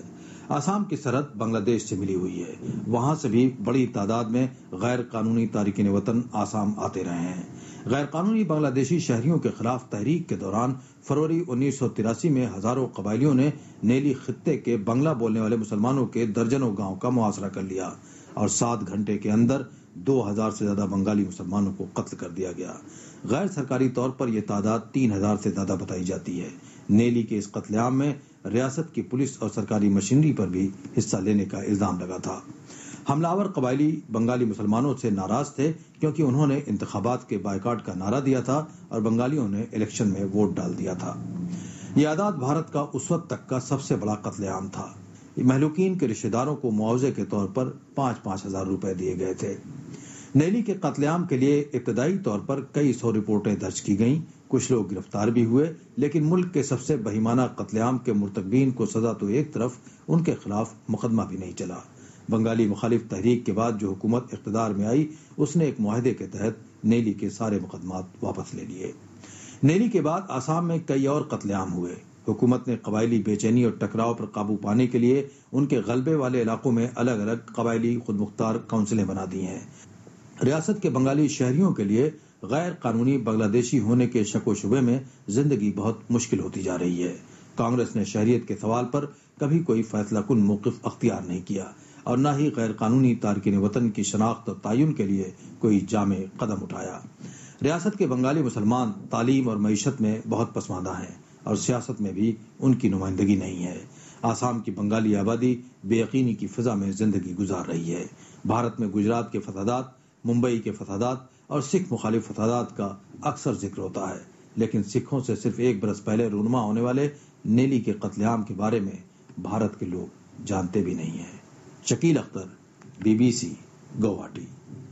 आसाम की सरहद बांग्लादेश से मिली हुई है। वहां से भी बड़ी तादाद में गैर कानूनी तारिकीन वतन आसाम आते रहे हैं। गैर कानूनी बांग्लादेशी शहरियों के खिलाफ तहरीक के दौरान फरवरी उन्नीस सौ तिरासी में हजारों कबायलियों ने नेली खित्ते के बांग्ला बोलने वाले मुसलमानों के दर्जनों गांव का मुआसरा कर लिया और सात घंटे के अंदर दो हजार से ज्यादा बंगाली मुसलमानों को कत्ल कर दिया गया। गैर सरकारी तौर पर यह तादाद तीन हजार से ज्यादा बताई जाती है। नेली के इस कत्लेआम में रियासत की पुलिस और सरकारी मशीनरी पर भी हिस्सा लेने का इल्जाम लगा था। हमलावर कबायली बंगाली मुसलमानों से नाराज थे क्योंकि उन्होंने इंतखाबात के बायकाट का नारा दिया था और बंगालियों ने इलेक्शन में वोट डाल दिया था। यह आदाद भारत का उस वक्त तक का सबसे बड़ा कत्लेआम था। महलूकीन के रिश्तेदारों को मुआवजे के तौर पर पाँच पाँच हजार रुपए दिए गए थे। नेली के कत्लेआम के लिए इब्तदाई तौर पर कई सौ रिपोर्टें दर्ज की गईं। कुछ लोग गिरफ्तार भी हुए, लेकिन मुल्क के सबसे बहिमाना कत्लेआम के मुर्तकबीन को सजा तो एक तरफ, उनके खिलाफ मुकदमा भी नहीं चला। बंगाली मुखालिफ तहरीक के बाद जो हुकूमत इख्तिदार में आई, उसने एक मुआहदे के तहत नेली के सारे मुकदमात वापस ले लिए। नेली के बाद आसाम में कई और कत्लेआम हुए। हुकूमत ने कबायली बेचैनी और टकराव पर काबू पाने के लिए उनके गलबे वाले इलाकों में अलग अलग कबायली खुदमुख्तार काउंसिलें बना दी हैं। रियासत के बंगाली शहरियों के लिए गैर कानूनी बांग्लादेशी होने के शको शुबे में जिंदगी बहुत मुश्किल होती जा रही है। कांग्रेस ने शहरियत के सवाल पर कभी कोई फैसला कुन मौक़िफ़ अख्तियार नहीं किया और न ही गैर कानूनी तारकिन वतन की शनाख्त और तयन के लिए कोई जामे कदम उठाया। रियासत के बंगाली मुसलमान तालीम और मईशत में बहुत पसमानदा हैं और सियासत में भी उनकी नुमाइंदगी नहीं है। आसाम की बंगाली आबादी बेयकीनी की फिजा में जिंदगी गुजार रही है। भारत में गुजरात के फसादात, मुंबई के फसादात और सिख मुखालिफ फसादात का अक्सर जिक्र होता है, लेकिन सिखों से सिर्फ एक बरस पहले रूनुमा होने वाले नेली के कत्लेआम के बारे में भारत के लोग जानते भी नहीं हैं। शकील अख्तर, बीबीसी, गुवाहाटी।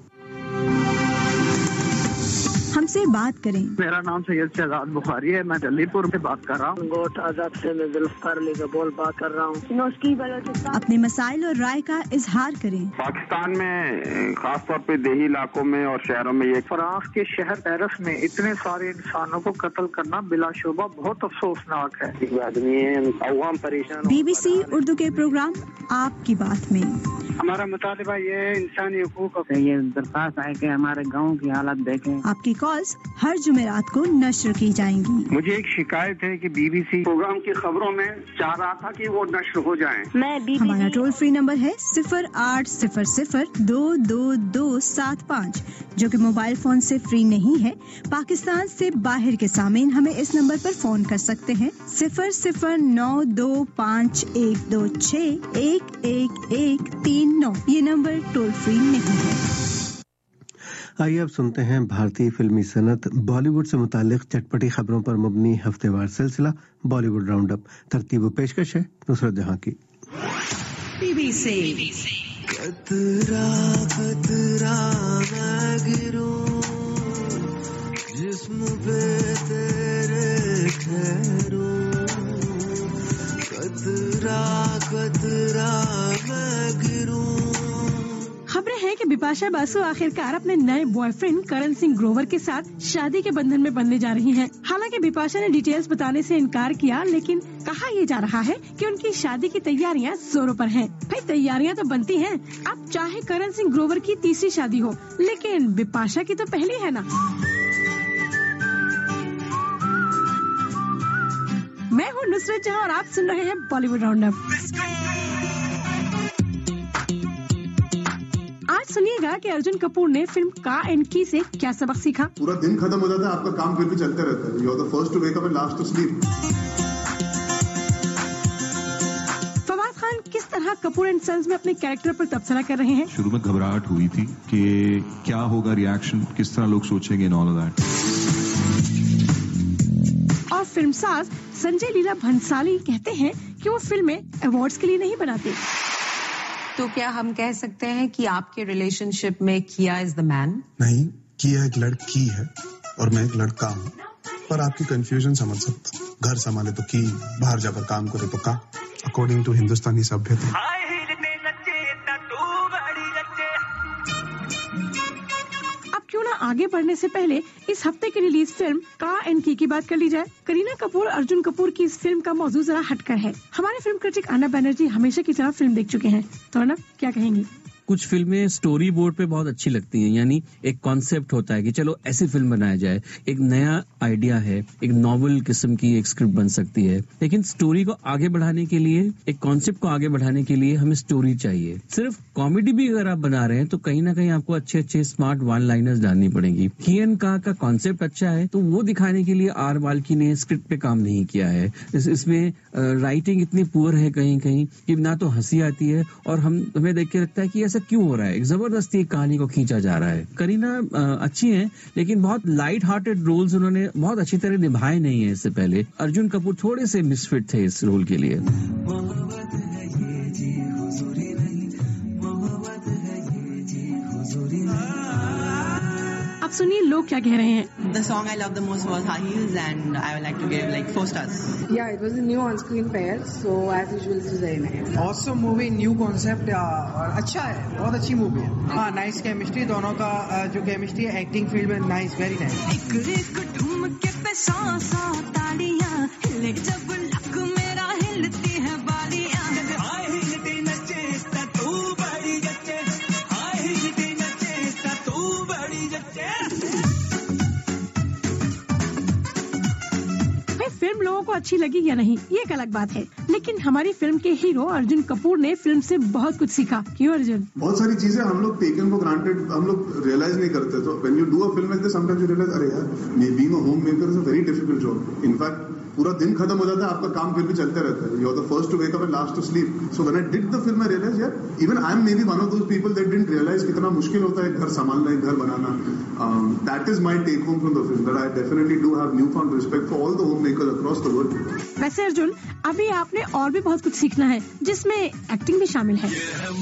हमसे बात करें। मेरा नाम सैयद शहजाद बुखारी है, मैं जल्दीपुर से बात कर रहा हूँ। गोट आजाद से मैं जुल्फकार अली बोल बात कर रहा हूँ। अपने मसाइल और राय का इजहार करें। पाकिस्तान में खास तौर पे देही इलाकों में और शहरों में ये फ्रांस के शहर पेरिस में इतने सारे इंसानों को कत्ल करना बिलाशुबा बहुत अफसोसनाक है। आदमी है, अवाम परेशान। बीबीसी उर्दू के प्रोग्राम आपकी बात में हमारा मुतालिबा ये इंसानी हुकूक का ये दरख्वास्त है कि हमारे गाँव की हालत देखें। आपकी कॉल्स हर जुमेरात को नश्र की जाएंगी। मुझे एक शिकायत है कि बीबीसी प्रोग्राम की खबरों में चाह रहा था कि वो नश्र हो जाएं। मैं हमारा टोल फ्री नंबर है सिफर आठ सिफर सिफर दो दो दो सात पाँच, जो कि मोबाइल फोन से फ्री नहीं है। पाकिस्तान से बाहर के सामीन हमें इस नंबर पर फोन कर सकते हैं सिफर सिफर नौ दो पाँच एक दो छः एक एक एक तीन नौ। ये नंबर टोल फ्री नहीं है। आइए अब सुनते हैं भारतीय फिल्मी सनत बॉलीवुड से मुतालिक चटपटी खबरों पर मबनी हफ्तेवार सिलसिला बॉलीवुड राउंड अप। तरतीब पेशकश है नुसरत जहां की। बीबीसी। कतरा कतरा मैं गिरूं जिस्म पे तेरे ठहरूं, कतरा कतरा मैं गिरूं। खबरें हैं कि बिपाशा बासु आखिरकार अपने नए बॉयफ्रेंड करण सिंह ग्रोवर के साथ शादी के बंधन में बंधने जा रही हैं। हालांकि बिपाशा ने डिटेल्स बताने से इनकार किया, लेकिन कहा यह जा रहा है कि उनकी शादी की तैयारियां जोरों पर हैं। भाई तैयारियां तो बनती हैं, अब चाहे करण सिंह ग्रोवर की तीसरी शादी हो, लेकिन बिपाशा की तो पहली है ना। मैं हूँ नुसरत जहां और आप सुन रहे हैं बॉलीवुड राउंड अप। आज सुनिएगा कि अर्जुन कपूर ने फिल्म का एंड की से क्या सबक सीखा। पूरा दिन खत्म हो जाता है, आपका काम फिर भी चलते रहता है। You are the first to wake up and last to sleep. Fawad Khan किस तरह कपूर एंड सन्स में अपने कैरेक्टर पर तबसरा कर रहे हैं। शुरू में घबराहट हुई थी कि क्या होगा रिएक्शन, किस तरह लोग सोचेंगे इन ऑल ऑफ दैट। और फिल्मसाज संजय लीला भंसाली कहते हैं कि वो फिल्में अवार्ड्स के लिए नहीं बनाते। तो क्या हम कह सकते हैं कि आपके रिलेशनशिप में किया इज द मैन? नहीं, किया एक लड़की है और मैं एक लड़का हूँ, पर आपकी कंफ्यूजन समझ सकता हूँ। घर संभाले तो की, बाहर जाकर काम करे तो का, अकॉर्डिंग टू हिंदुस्तानी सभ्यता। अब क्यों ना आगे बढ़ने से पहले इस हफ्ते की रिलीज फिल्म का एंड की की बात कर ली जाए। करीना कपूर अर्जुन कपूर की इस फिल्म का मौजू जरा हटकर है। हमारे फिल्म क्रिटिक अर्नब बनर्जी हमेशा की तरह फिल्म देख चुके हैं, तो अर्नब क्या कहेंगी? कुछ फिल्में स्टोरी बोर्ड पे बहुत अच्छी लगती हैं, यानी एक कॉन्सेप्ट होता है कि चलो ऐसी फिल्म बनाया जाए, एक नया आइडिया है, एक नॉवल किस्म की एक स्क्रिप्ट बन सकती है। लेकिन स्टोरी को आगे बढ़ाने के लिए, एक कॉन्सेप्ट को आगे बढ़ाने के लिए हमें स्टोरी चाहिए। सिर्फ कॉमेडी भी अगर आप बना रहे हैं तो कहीं ना कहीं आपको अच्छे अच्छे स्मार्ट वन लाइनर्स डालनी पड़ेगी। कियन का का कॉन्सेप्ट अच्छा है तो वो दिखाने के लिए आर वाल्की ने स्क्रिप्ट पे काम नहीं किया है। इस, इसमें राइटिंग इतनी पुअर है कहीं कहीं कि ना तो हंसी आती है और हम हमें देख के लगता है कि ऐसा क्यों हो रहा है, एक जबरदस्ती एक कहानी को खींचा जा रहा है। करीना अच्छी हैं लेकिन बहुत लाइट हार्टेड रोल्स उन्होंने बहुत अच्छी तरह निभाए नहीं है। इससे पहले अर्जुन कपूर थोड़े से मिसफिट थे इस रोल के लिए। अब सुनिए लोग क्या कह रहे हैं। The song I love the most was High Heels and I would like to give like four stars. Yeah, it was a new on-screen pair, so as usual it was very nice. Awesome movie, new concept और अच्छा है, बहुत अच्छी movie है। हाँ, nice chemistry दोनों का जो chemistry है एक्टिंग फील्ड में nice, very nice. एक एक ठुमके पे सौ सौ तालियां हिले जब लक मेरा हिलती है बालियां। हाय हिलती नचे तू बड़ी जचे, हाय हिलती नचे तू बड़ी जचे। फिल्म लोगों को अच्छी लगी या नहीं ये एक अलग बात है, लेकिन हमारी फिल्म के हीरो अर्जुन कपूर ने फिल्म से बहुत कुछ सीखा। क्यों अर्जुन? बहुत सारी चीजें हम लोग टेकन फॉर ग्रांटेड हम लोग रियलाइज नहीं करते। तो when you do a film like this sometimes you realise अरे यार being a home maker is a very difficult job. In fact पूरा दिन खत्म हो जाता है, आपका काम फिर भी चलते रहता है। You are the first to wake up and last to sleep. So when I did the film I realise यार even I am maybe one of those people that didn't realise कितना मुश्किल होता है घर संभालना, एक घर बनाना। That is my take home from the film that I definitely do have new found respect for all the home makers across the world. वैसे अर्जुन अभी आपने और भी बहुत कुछ सीखना है जिसमें एक्टिंग भी शामिल है।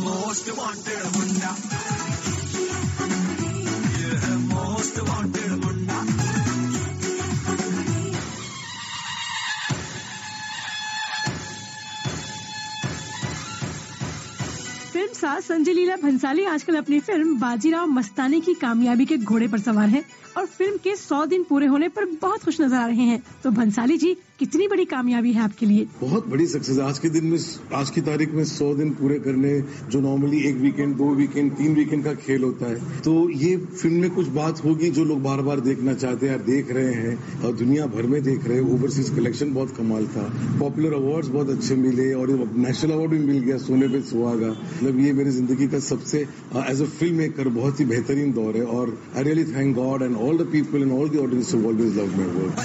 फिल्म साज संजय लीला भंसाली आजकल अपनी फिल्म बाजीराव मस्तानी की कामयाबी के घोड़े पर सवार हैं और फिल्म के सौ दिन पूरे होने पर बहुत खुश नजर आ रहे हैं। तो भंसाली जी कितनी बड़ी कामयाबी है आपके लिए? बहुत बड़ी सक्सेस है। आज के दिन में, आज की तारीख में सौ दिन पूरे करने जो नॉर्मली एक वीकेंड, दो वीकेंड, तीन वीकेंड का खेल होता है, तो ये फिल्म में कुछ बात होगी जो लोग बार बार देखना चाहते हैं, देख रहे हैं और दुनिया भर में देख रहे हैं। ओवरसीज कलेक्शन बहुत कमाल था, पॉपुलर अवार्ड्स बहुत अच्छे मिले और नेशनल अवार्ड भी मिल गया सोने पे सुहागा। मतलब ये मेरी जिंदगी का सबसे एज अ फिल्म मेकर बहुत ही बेहतरीन दौर है और I really thank God and all the people and all the audience who always love my work.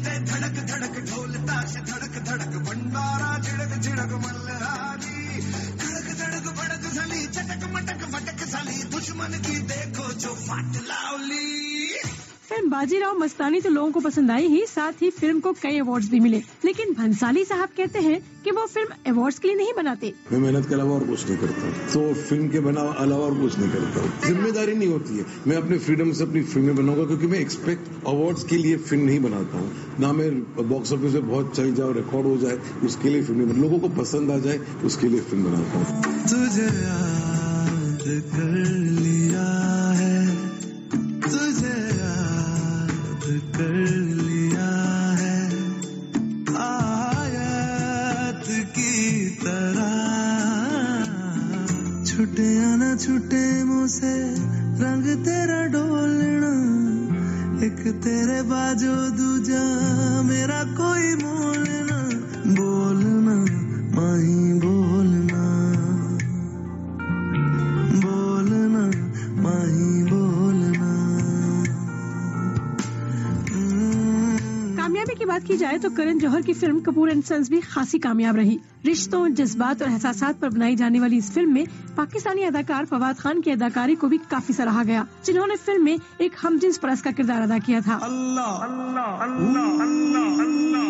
Dhadak Dhadak भंडारा झिड़क झिड़क मल्हारी धड़क धड़क भड़क साली चटक मटक फटक साली दुश्मन की देखो जो फाट लावली। फिल्म बाजीराव मस्तानी तो लोगों को पसंद आई ही, साथ ही फिल्म को कई अवार्ड्स भी मिले। लेकिन भंसाली साहब कहते हैं कि वो फिल्म अवार्ड्स के लिए नहीं बनाते। मैं मेहनत के अलावा और कुछ नहीं करता, तो फिल्म के बना अलावा और कुछ नहीं करता। जिम्मेदारी नहीं होती है, मैं अपने फ्रीडम से अपनी फिल्में बनाऊंगा क्योंकि मैं एक्सपेक्ट अवार्ड्स के लिए फिल्म नहीं बनाता हूँ। ना मैं बॉक्स ऑफिस में बहुत चल जाए, रिकॉर्ड हो जाए उसके लिए फिल्म, लोगों को पसंद आ जाए उसके लिए फिल्म बनाता हूँ। तुझे याद कर लिया है, तुझे कर लिया है आयत की तरह। छूटे या न छूटे मुँह से रंग तेरा डोलना, एक तेरे बाजो दूजा मेरा कोई मोलना। बोलना माही बोलना, बोलना माही बोलना। कामयाबी की बात की जाए तो करण जौहर की फिल्म कपूर एंड सन्स भी खासी कामयाब रही। रिश्तों, जज्बात और एहसासात पर बनाई जाने वाली इस फिल्म में पाकिस्तानी अदाकार फवाद खान की अदाकारी को भी काफी सराहा गया, जिन्होंने फिल्म में एक हमजिन्स परस का किरदार अदा किया था। अल्लाह अल्लाह अल्लाह अल्लाह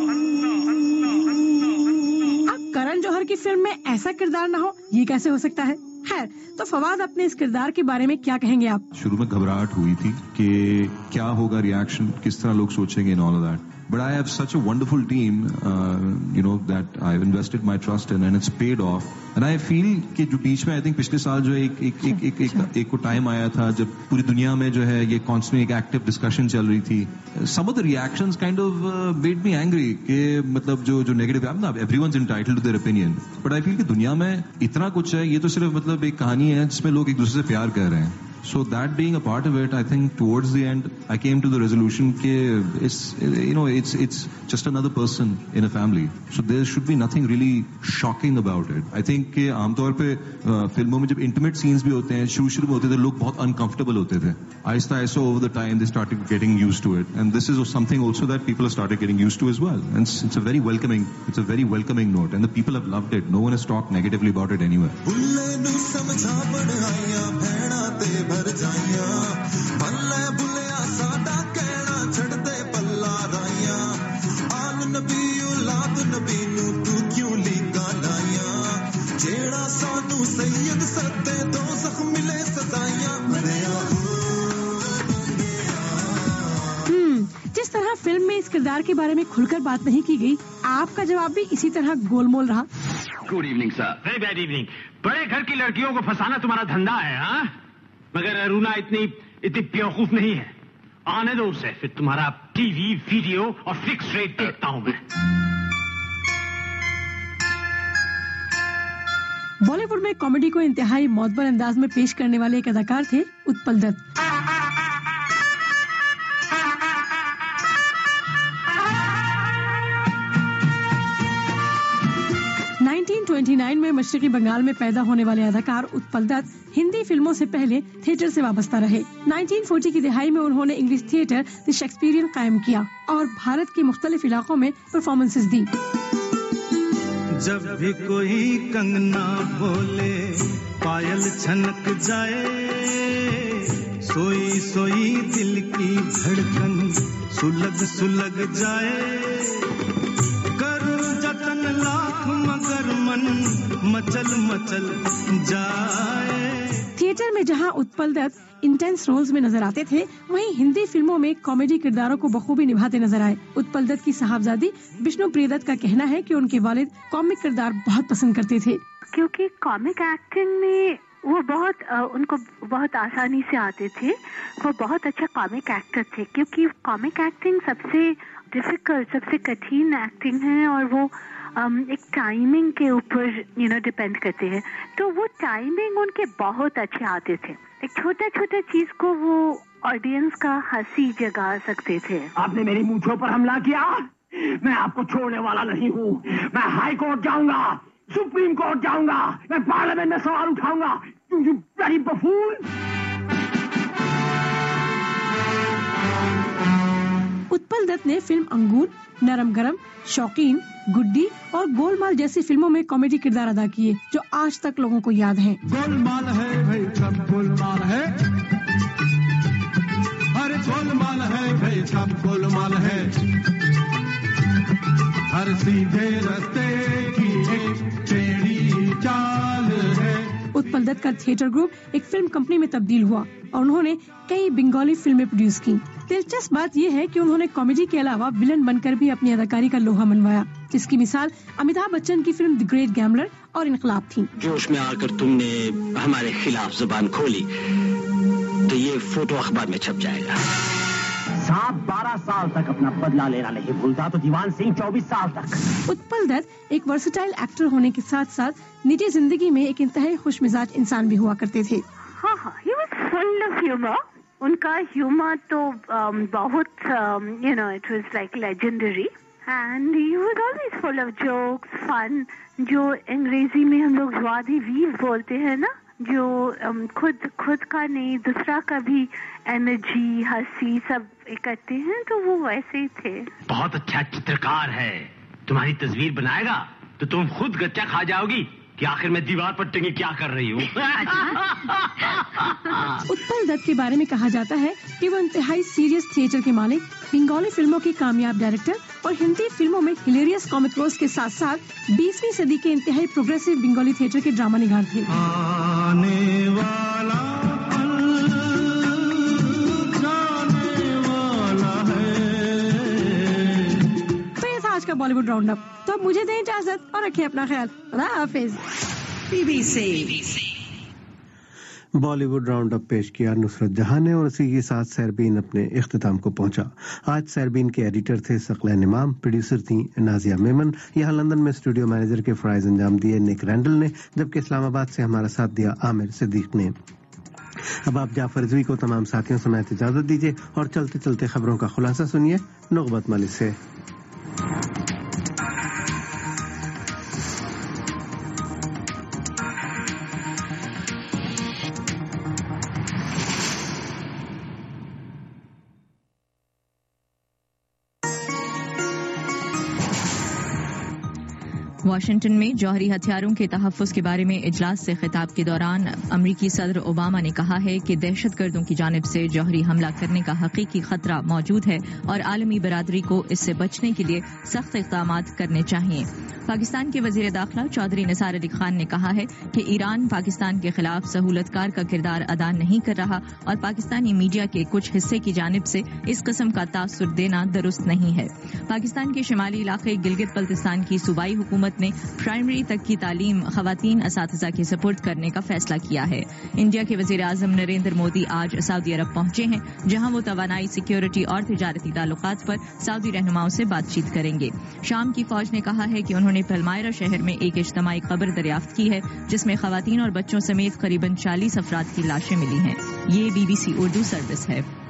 अब करण जौहर की फिल्म में ऐसा किरदार न हो, ये कैसे हो सकता है? खैर, तो फवाद अपने इस किरदार के बारे में क्या कहेंगे आप? शुरू में घबराहट हुई थी कि क्या होगा रिएक्शन, किस तरह लोग सोचेंगे in all of that. but I have such a wonderful team, uh, you know, that I've invested my trust in, and it's paid off. And I feel کہ جو بیچ میں I think پچھلے سال جو ایک ایک ایک ایک ایک ایک کو ٹائم آیا تھا جب پوری دنیا میں جو ہے یہ کانسٹنٹ ایک ایکٹیو ڈسکشن چل رہی تھی. Some of the reactions kind of uh, made me angry کہ مطلب جو جو نیگیٹو ہے نا, everyone's entitled to their opinion, but I feel کہ دنیا میں اتنا کچھ ہے, یہ تو صرف مطلب ایک کہانی ہے جس میں لوگ ایک دوسرے سے پیار کر رہے ہیں. So that being a part of it, I think towards the end I came to the resolution that it's, you know, it's it's just another person in a family. So there should be nothing really shocking about it. I think کہ عام طور پہ فلموں میں جب intimate scenes بھی ہوتے ہیں, شروع شروع میں ہوتے تھے لوگ بہت uncomfortable ہوتے تھے. آہستہ آہستہ over the time they started getting used to it, and this is something also that people have started getting used to as well. And it's, it's a very welcoming, it's a very welcoming note, and the people have loved it. No one has talked negatively about it anywhere. بھر جائیاں بھلے بھلیا ساڈا کہنا چھڑ دے پلا رائیاں آل نبی اولاد نبی نو تو کیوں لیکا لائیاں جیڑا سانو سید سدے دوزخ ملے سزائیاں مریا ہم جس طرح فلم میں اس کردار کے بارے میں کھل کر بات نہیں کی گئی, آپ کا جواب بھی اسی طرح گول مول رہا. Good evening sir. Very bad evening. بڑے گھر کی لڑکیوں کو پھنسانا تمہارا دھندا ہے ہاں, مگر ارونا اتنی اتنی بیوقوف نہیں ہے. آنے دو اسے, پھر تمہارا ٹی وی ویڈیو اور فکس ریٹ دیکھتا ہوں میں. بالی ووڈ میں کامیڈی کو انتہائی معتبر انداز میں پیش کرنے والے ایک اداکار تھے اتپل دت. انیس سو انیس میں مشرقی بنگال میں پیدا ہونے والے اداکار اتپل دت ہندی فلموں سے پہلے تھیٹر سے وابستہ رہے. انیس سو چالیس کی دہائی میں انہوں نے انگلش تھیٹر دی شیکسپیرین قائم کیا اور بھارت کے مختلف علاقوں میں پرفارمنسز دی. جب بھی کوئی کنگنا بولے پائل چھنک جائے, سوئی سوئی دل کی دھڑکن سلگ سلگ جائے, کروں جتن لاکھ مگر من مچل مچل جائے. تھیٹر میں جہاں اتپل دت انٹینس رولز میں نظر آتے تھے, وہیں ہندی فلموں میں کامیڈی کرداروں کو بخوبی نبھاتے نظر آئے. اتپل دت کی صاحبزادی بشنو پریہ دت کا کہنا ہے کہ ان کے والد کامک کردار بہت پسند کرتے تھے, کیونکہ کامک ایکٹنگ میں وہ بہت ان کو بہت آسانی سے آتے تھے. وہ بہت اچھا کامک ایکٹر تھے, کیونکہ کامک ایکٹنگ سب سے ڈیفیکلٹ, سب سے کٹھن ایکٹنگ ہے, اور وہ ایک ٹائمنگ کے اوپر یو نو ڈپینڈ کرتے ہیں. تو وہ ٹائمنگ ان کے بہت اچھے آتے تھے. ایک چھوٹا چھوٹا چیز کو وہ آڈینس کا ہنسی جگا سکتے تھے. آپ نے میری مونچھوں پر حملہ کیا, میں آپ کو چھوڑنے والا نہیں ہوں. میں ہائی کورٹ جاؤں گا, سپریم کورٹ جاؤں گا, میں پارلیمنٹ میں سوال اٹھاؤں گا. You bloody buffoon! Utpal Dutt نے فلم انگور, نرم گرم, شوقین, گڈی اور گول مال جیسی فلموں میں کامیڈی کردار ادا کیے جو آج تک لوگوں کو یاد ہیں. گول مال ہے بھائی, سب گول مال ہے, ہر گول مال ہے بھائی, سب گول مال ہے, ہر سیدھے رستے کی ایک ٹیڑھی چال ہے. اتپل دت کا تھیٹر گروپ ایک فلم کمپنی میں تبدیل ہوا اور انہوں نے کئی بنگالی فلمیں پروڈیوس کی. دلچسپ بات یہ ہے کہ انہوں نے کامیڈی کے علاوہ ولن بن کر بھی اپنی اداکاری کا لوہا منوایا, جس کی مثال امیتابھ بچن کی فلم دی گریٹ گیمبلر اور انقلاب تھی. جوش میں آ کر تم نے ہمارے خلاف زبان کھولی تو یہ فوٹو اخبار میں چھپ جائے گا. سات بارہ سال تک اپنا بدلہ لینا نہیں بھولتا تو دیوان سنگھ چوبیس سال تک. اتپل دت ایک ورسٹائل ایکٹر ہونے کے ساتھ ساتھ نجی زندگی میں ایک انتہائی خوش مزاج انسان بھی ہوا کرتے تھے. ہاں ہاں, he was full of humour. ان کا ہیومر تو بہت you know it was like legendary, and he was always full of jokes, fun, جو انگریزی میں ہم لوگ جوا دی ویو بولتے ہیں نا, جو خود خود کا نہیں دوسرا کا بھی انرجی ہنسی سب اکٹھے ہیں, تو وہ ویسے ہی تھے. بہت اچھا چترکار ہے, تمہاری تصویر بنائے گا تو تم خود گچا کھا جاؤ گی کہ آخر میں دیوار پر ٹنگی کیا کر رہی ہوں. اتپل دت کے بارے میں کہا جاتا ہے کہ وہ انتہائی سیریس تھیٹر کے مالک, بنگالی فلموں کے کامیاب ڈائریکٹر اور ہندی فلموں میں ہلیریس کامک رولز کے ساتھ ساتھ بیسویں صدی کے انتہائی پروگریسو بنگالی تھیٹر کے ڈرامہ نگار تھے. آنے والا پل جانے والا ہے, बॉलीवुड राउंड अप। तो अब मुझे दें इजाजत और रखिए अपना ख्याल। अल्लाह हाफिज। बीबीसी बॉलीवुड राउंड अप पेश किया नुसरत जहां ने, और इसी के साथ सैरबीन अपने इख्तिताम को पहुंचा। आज सैरबीन के एडिटर थे सकलैन इमाम, प्रोड्यूसर थी नाजिया मेमन। यहाँ लंदन में स्टूडियो मैनेजर के फराइज अंजाम दिए निक रैंडल ने, जबकि इस्लामाबाद से हमारा साथ दिया आमिर सिद्दीक ने। अब आप जाफर रिजवी को तमाम साथियों समेत इजाजत दीजिए और चलते चलते खबरों का खुलासा सुनिए नुकबत मलिक से। वाशिंगटन में जौहरी हथियारों के तहफ़्फ़ुज़ के बारे में इजलास से खिताब के दौरान अमरीकी सदर ओबामा ने कहा है कि दहशतगर्दों की जानिब से जौहरी हमला करने का हकीकी खतरा मौजूद है और आलमी बरादरी को इससे बचने के लिए सख्त इक़दाम करने चाहिए। पाकिस्तान के वज़ीर दाखिला चौधरी निसार अली खान ने कहा है कि ईरान पाकिस्तान के खिलाफ सहूलतकार का किरदार अदा नहीं कर रहा और पाकिस्तानी मीडिया के कुछ हिस्से की जानिब से इस किस्म का तासुर देना दुरुस्त नहीं है। पाकिस्तान के शिमाली इलाके गिलगित बल्तिस्तान की सूबाई हुकूमत ने प्राइमरी तक की तालीम खवातीन असातिज़ा के सपुर्द करने का फैसला किया है। इंडिया के वज़ीर आज़म नरेंद्र मोदी आज सऊदी अरब पहुंचे हैं, जहां वो तवानाई, सिक्योरिटी और तिजारती ताल्लुकात पर सऊदी रहनुमाओं से बातचीत करेंगे। शाम की फौज ने कहा है कि उन्होंने पलमायरा शहर में एक इज्तिमाई कब्र दरियाफ्त की है, जिसमें खवातीन और बच्चों समेत करीबन चालीस अफराद की लाशें मिली हैं। ये बीबीसी उर्दू सर्विस है।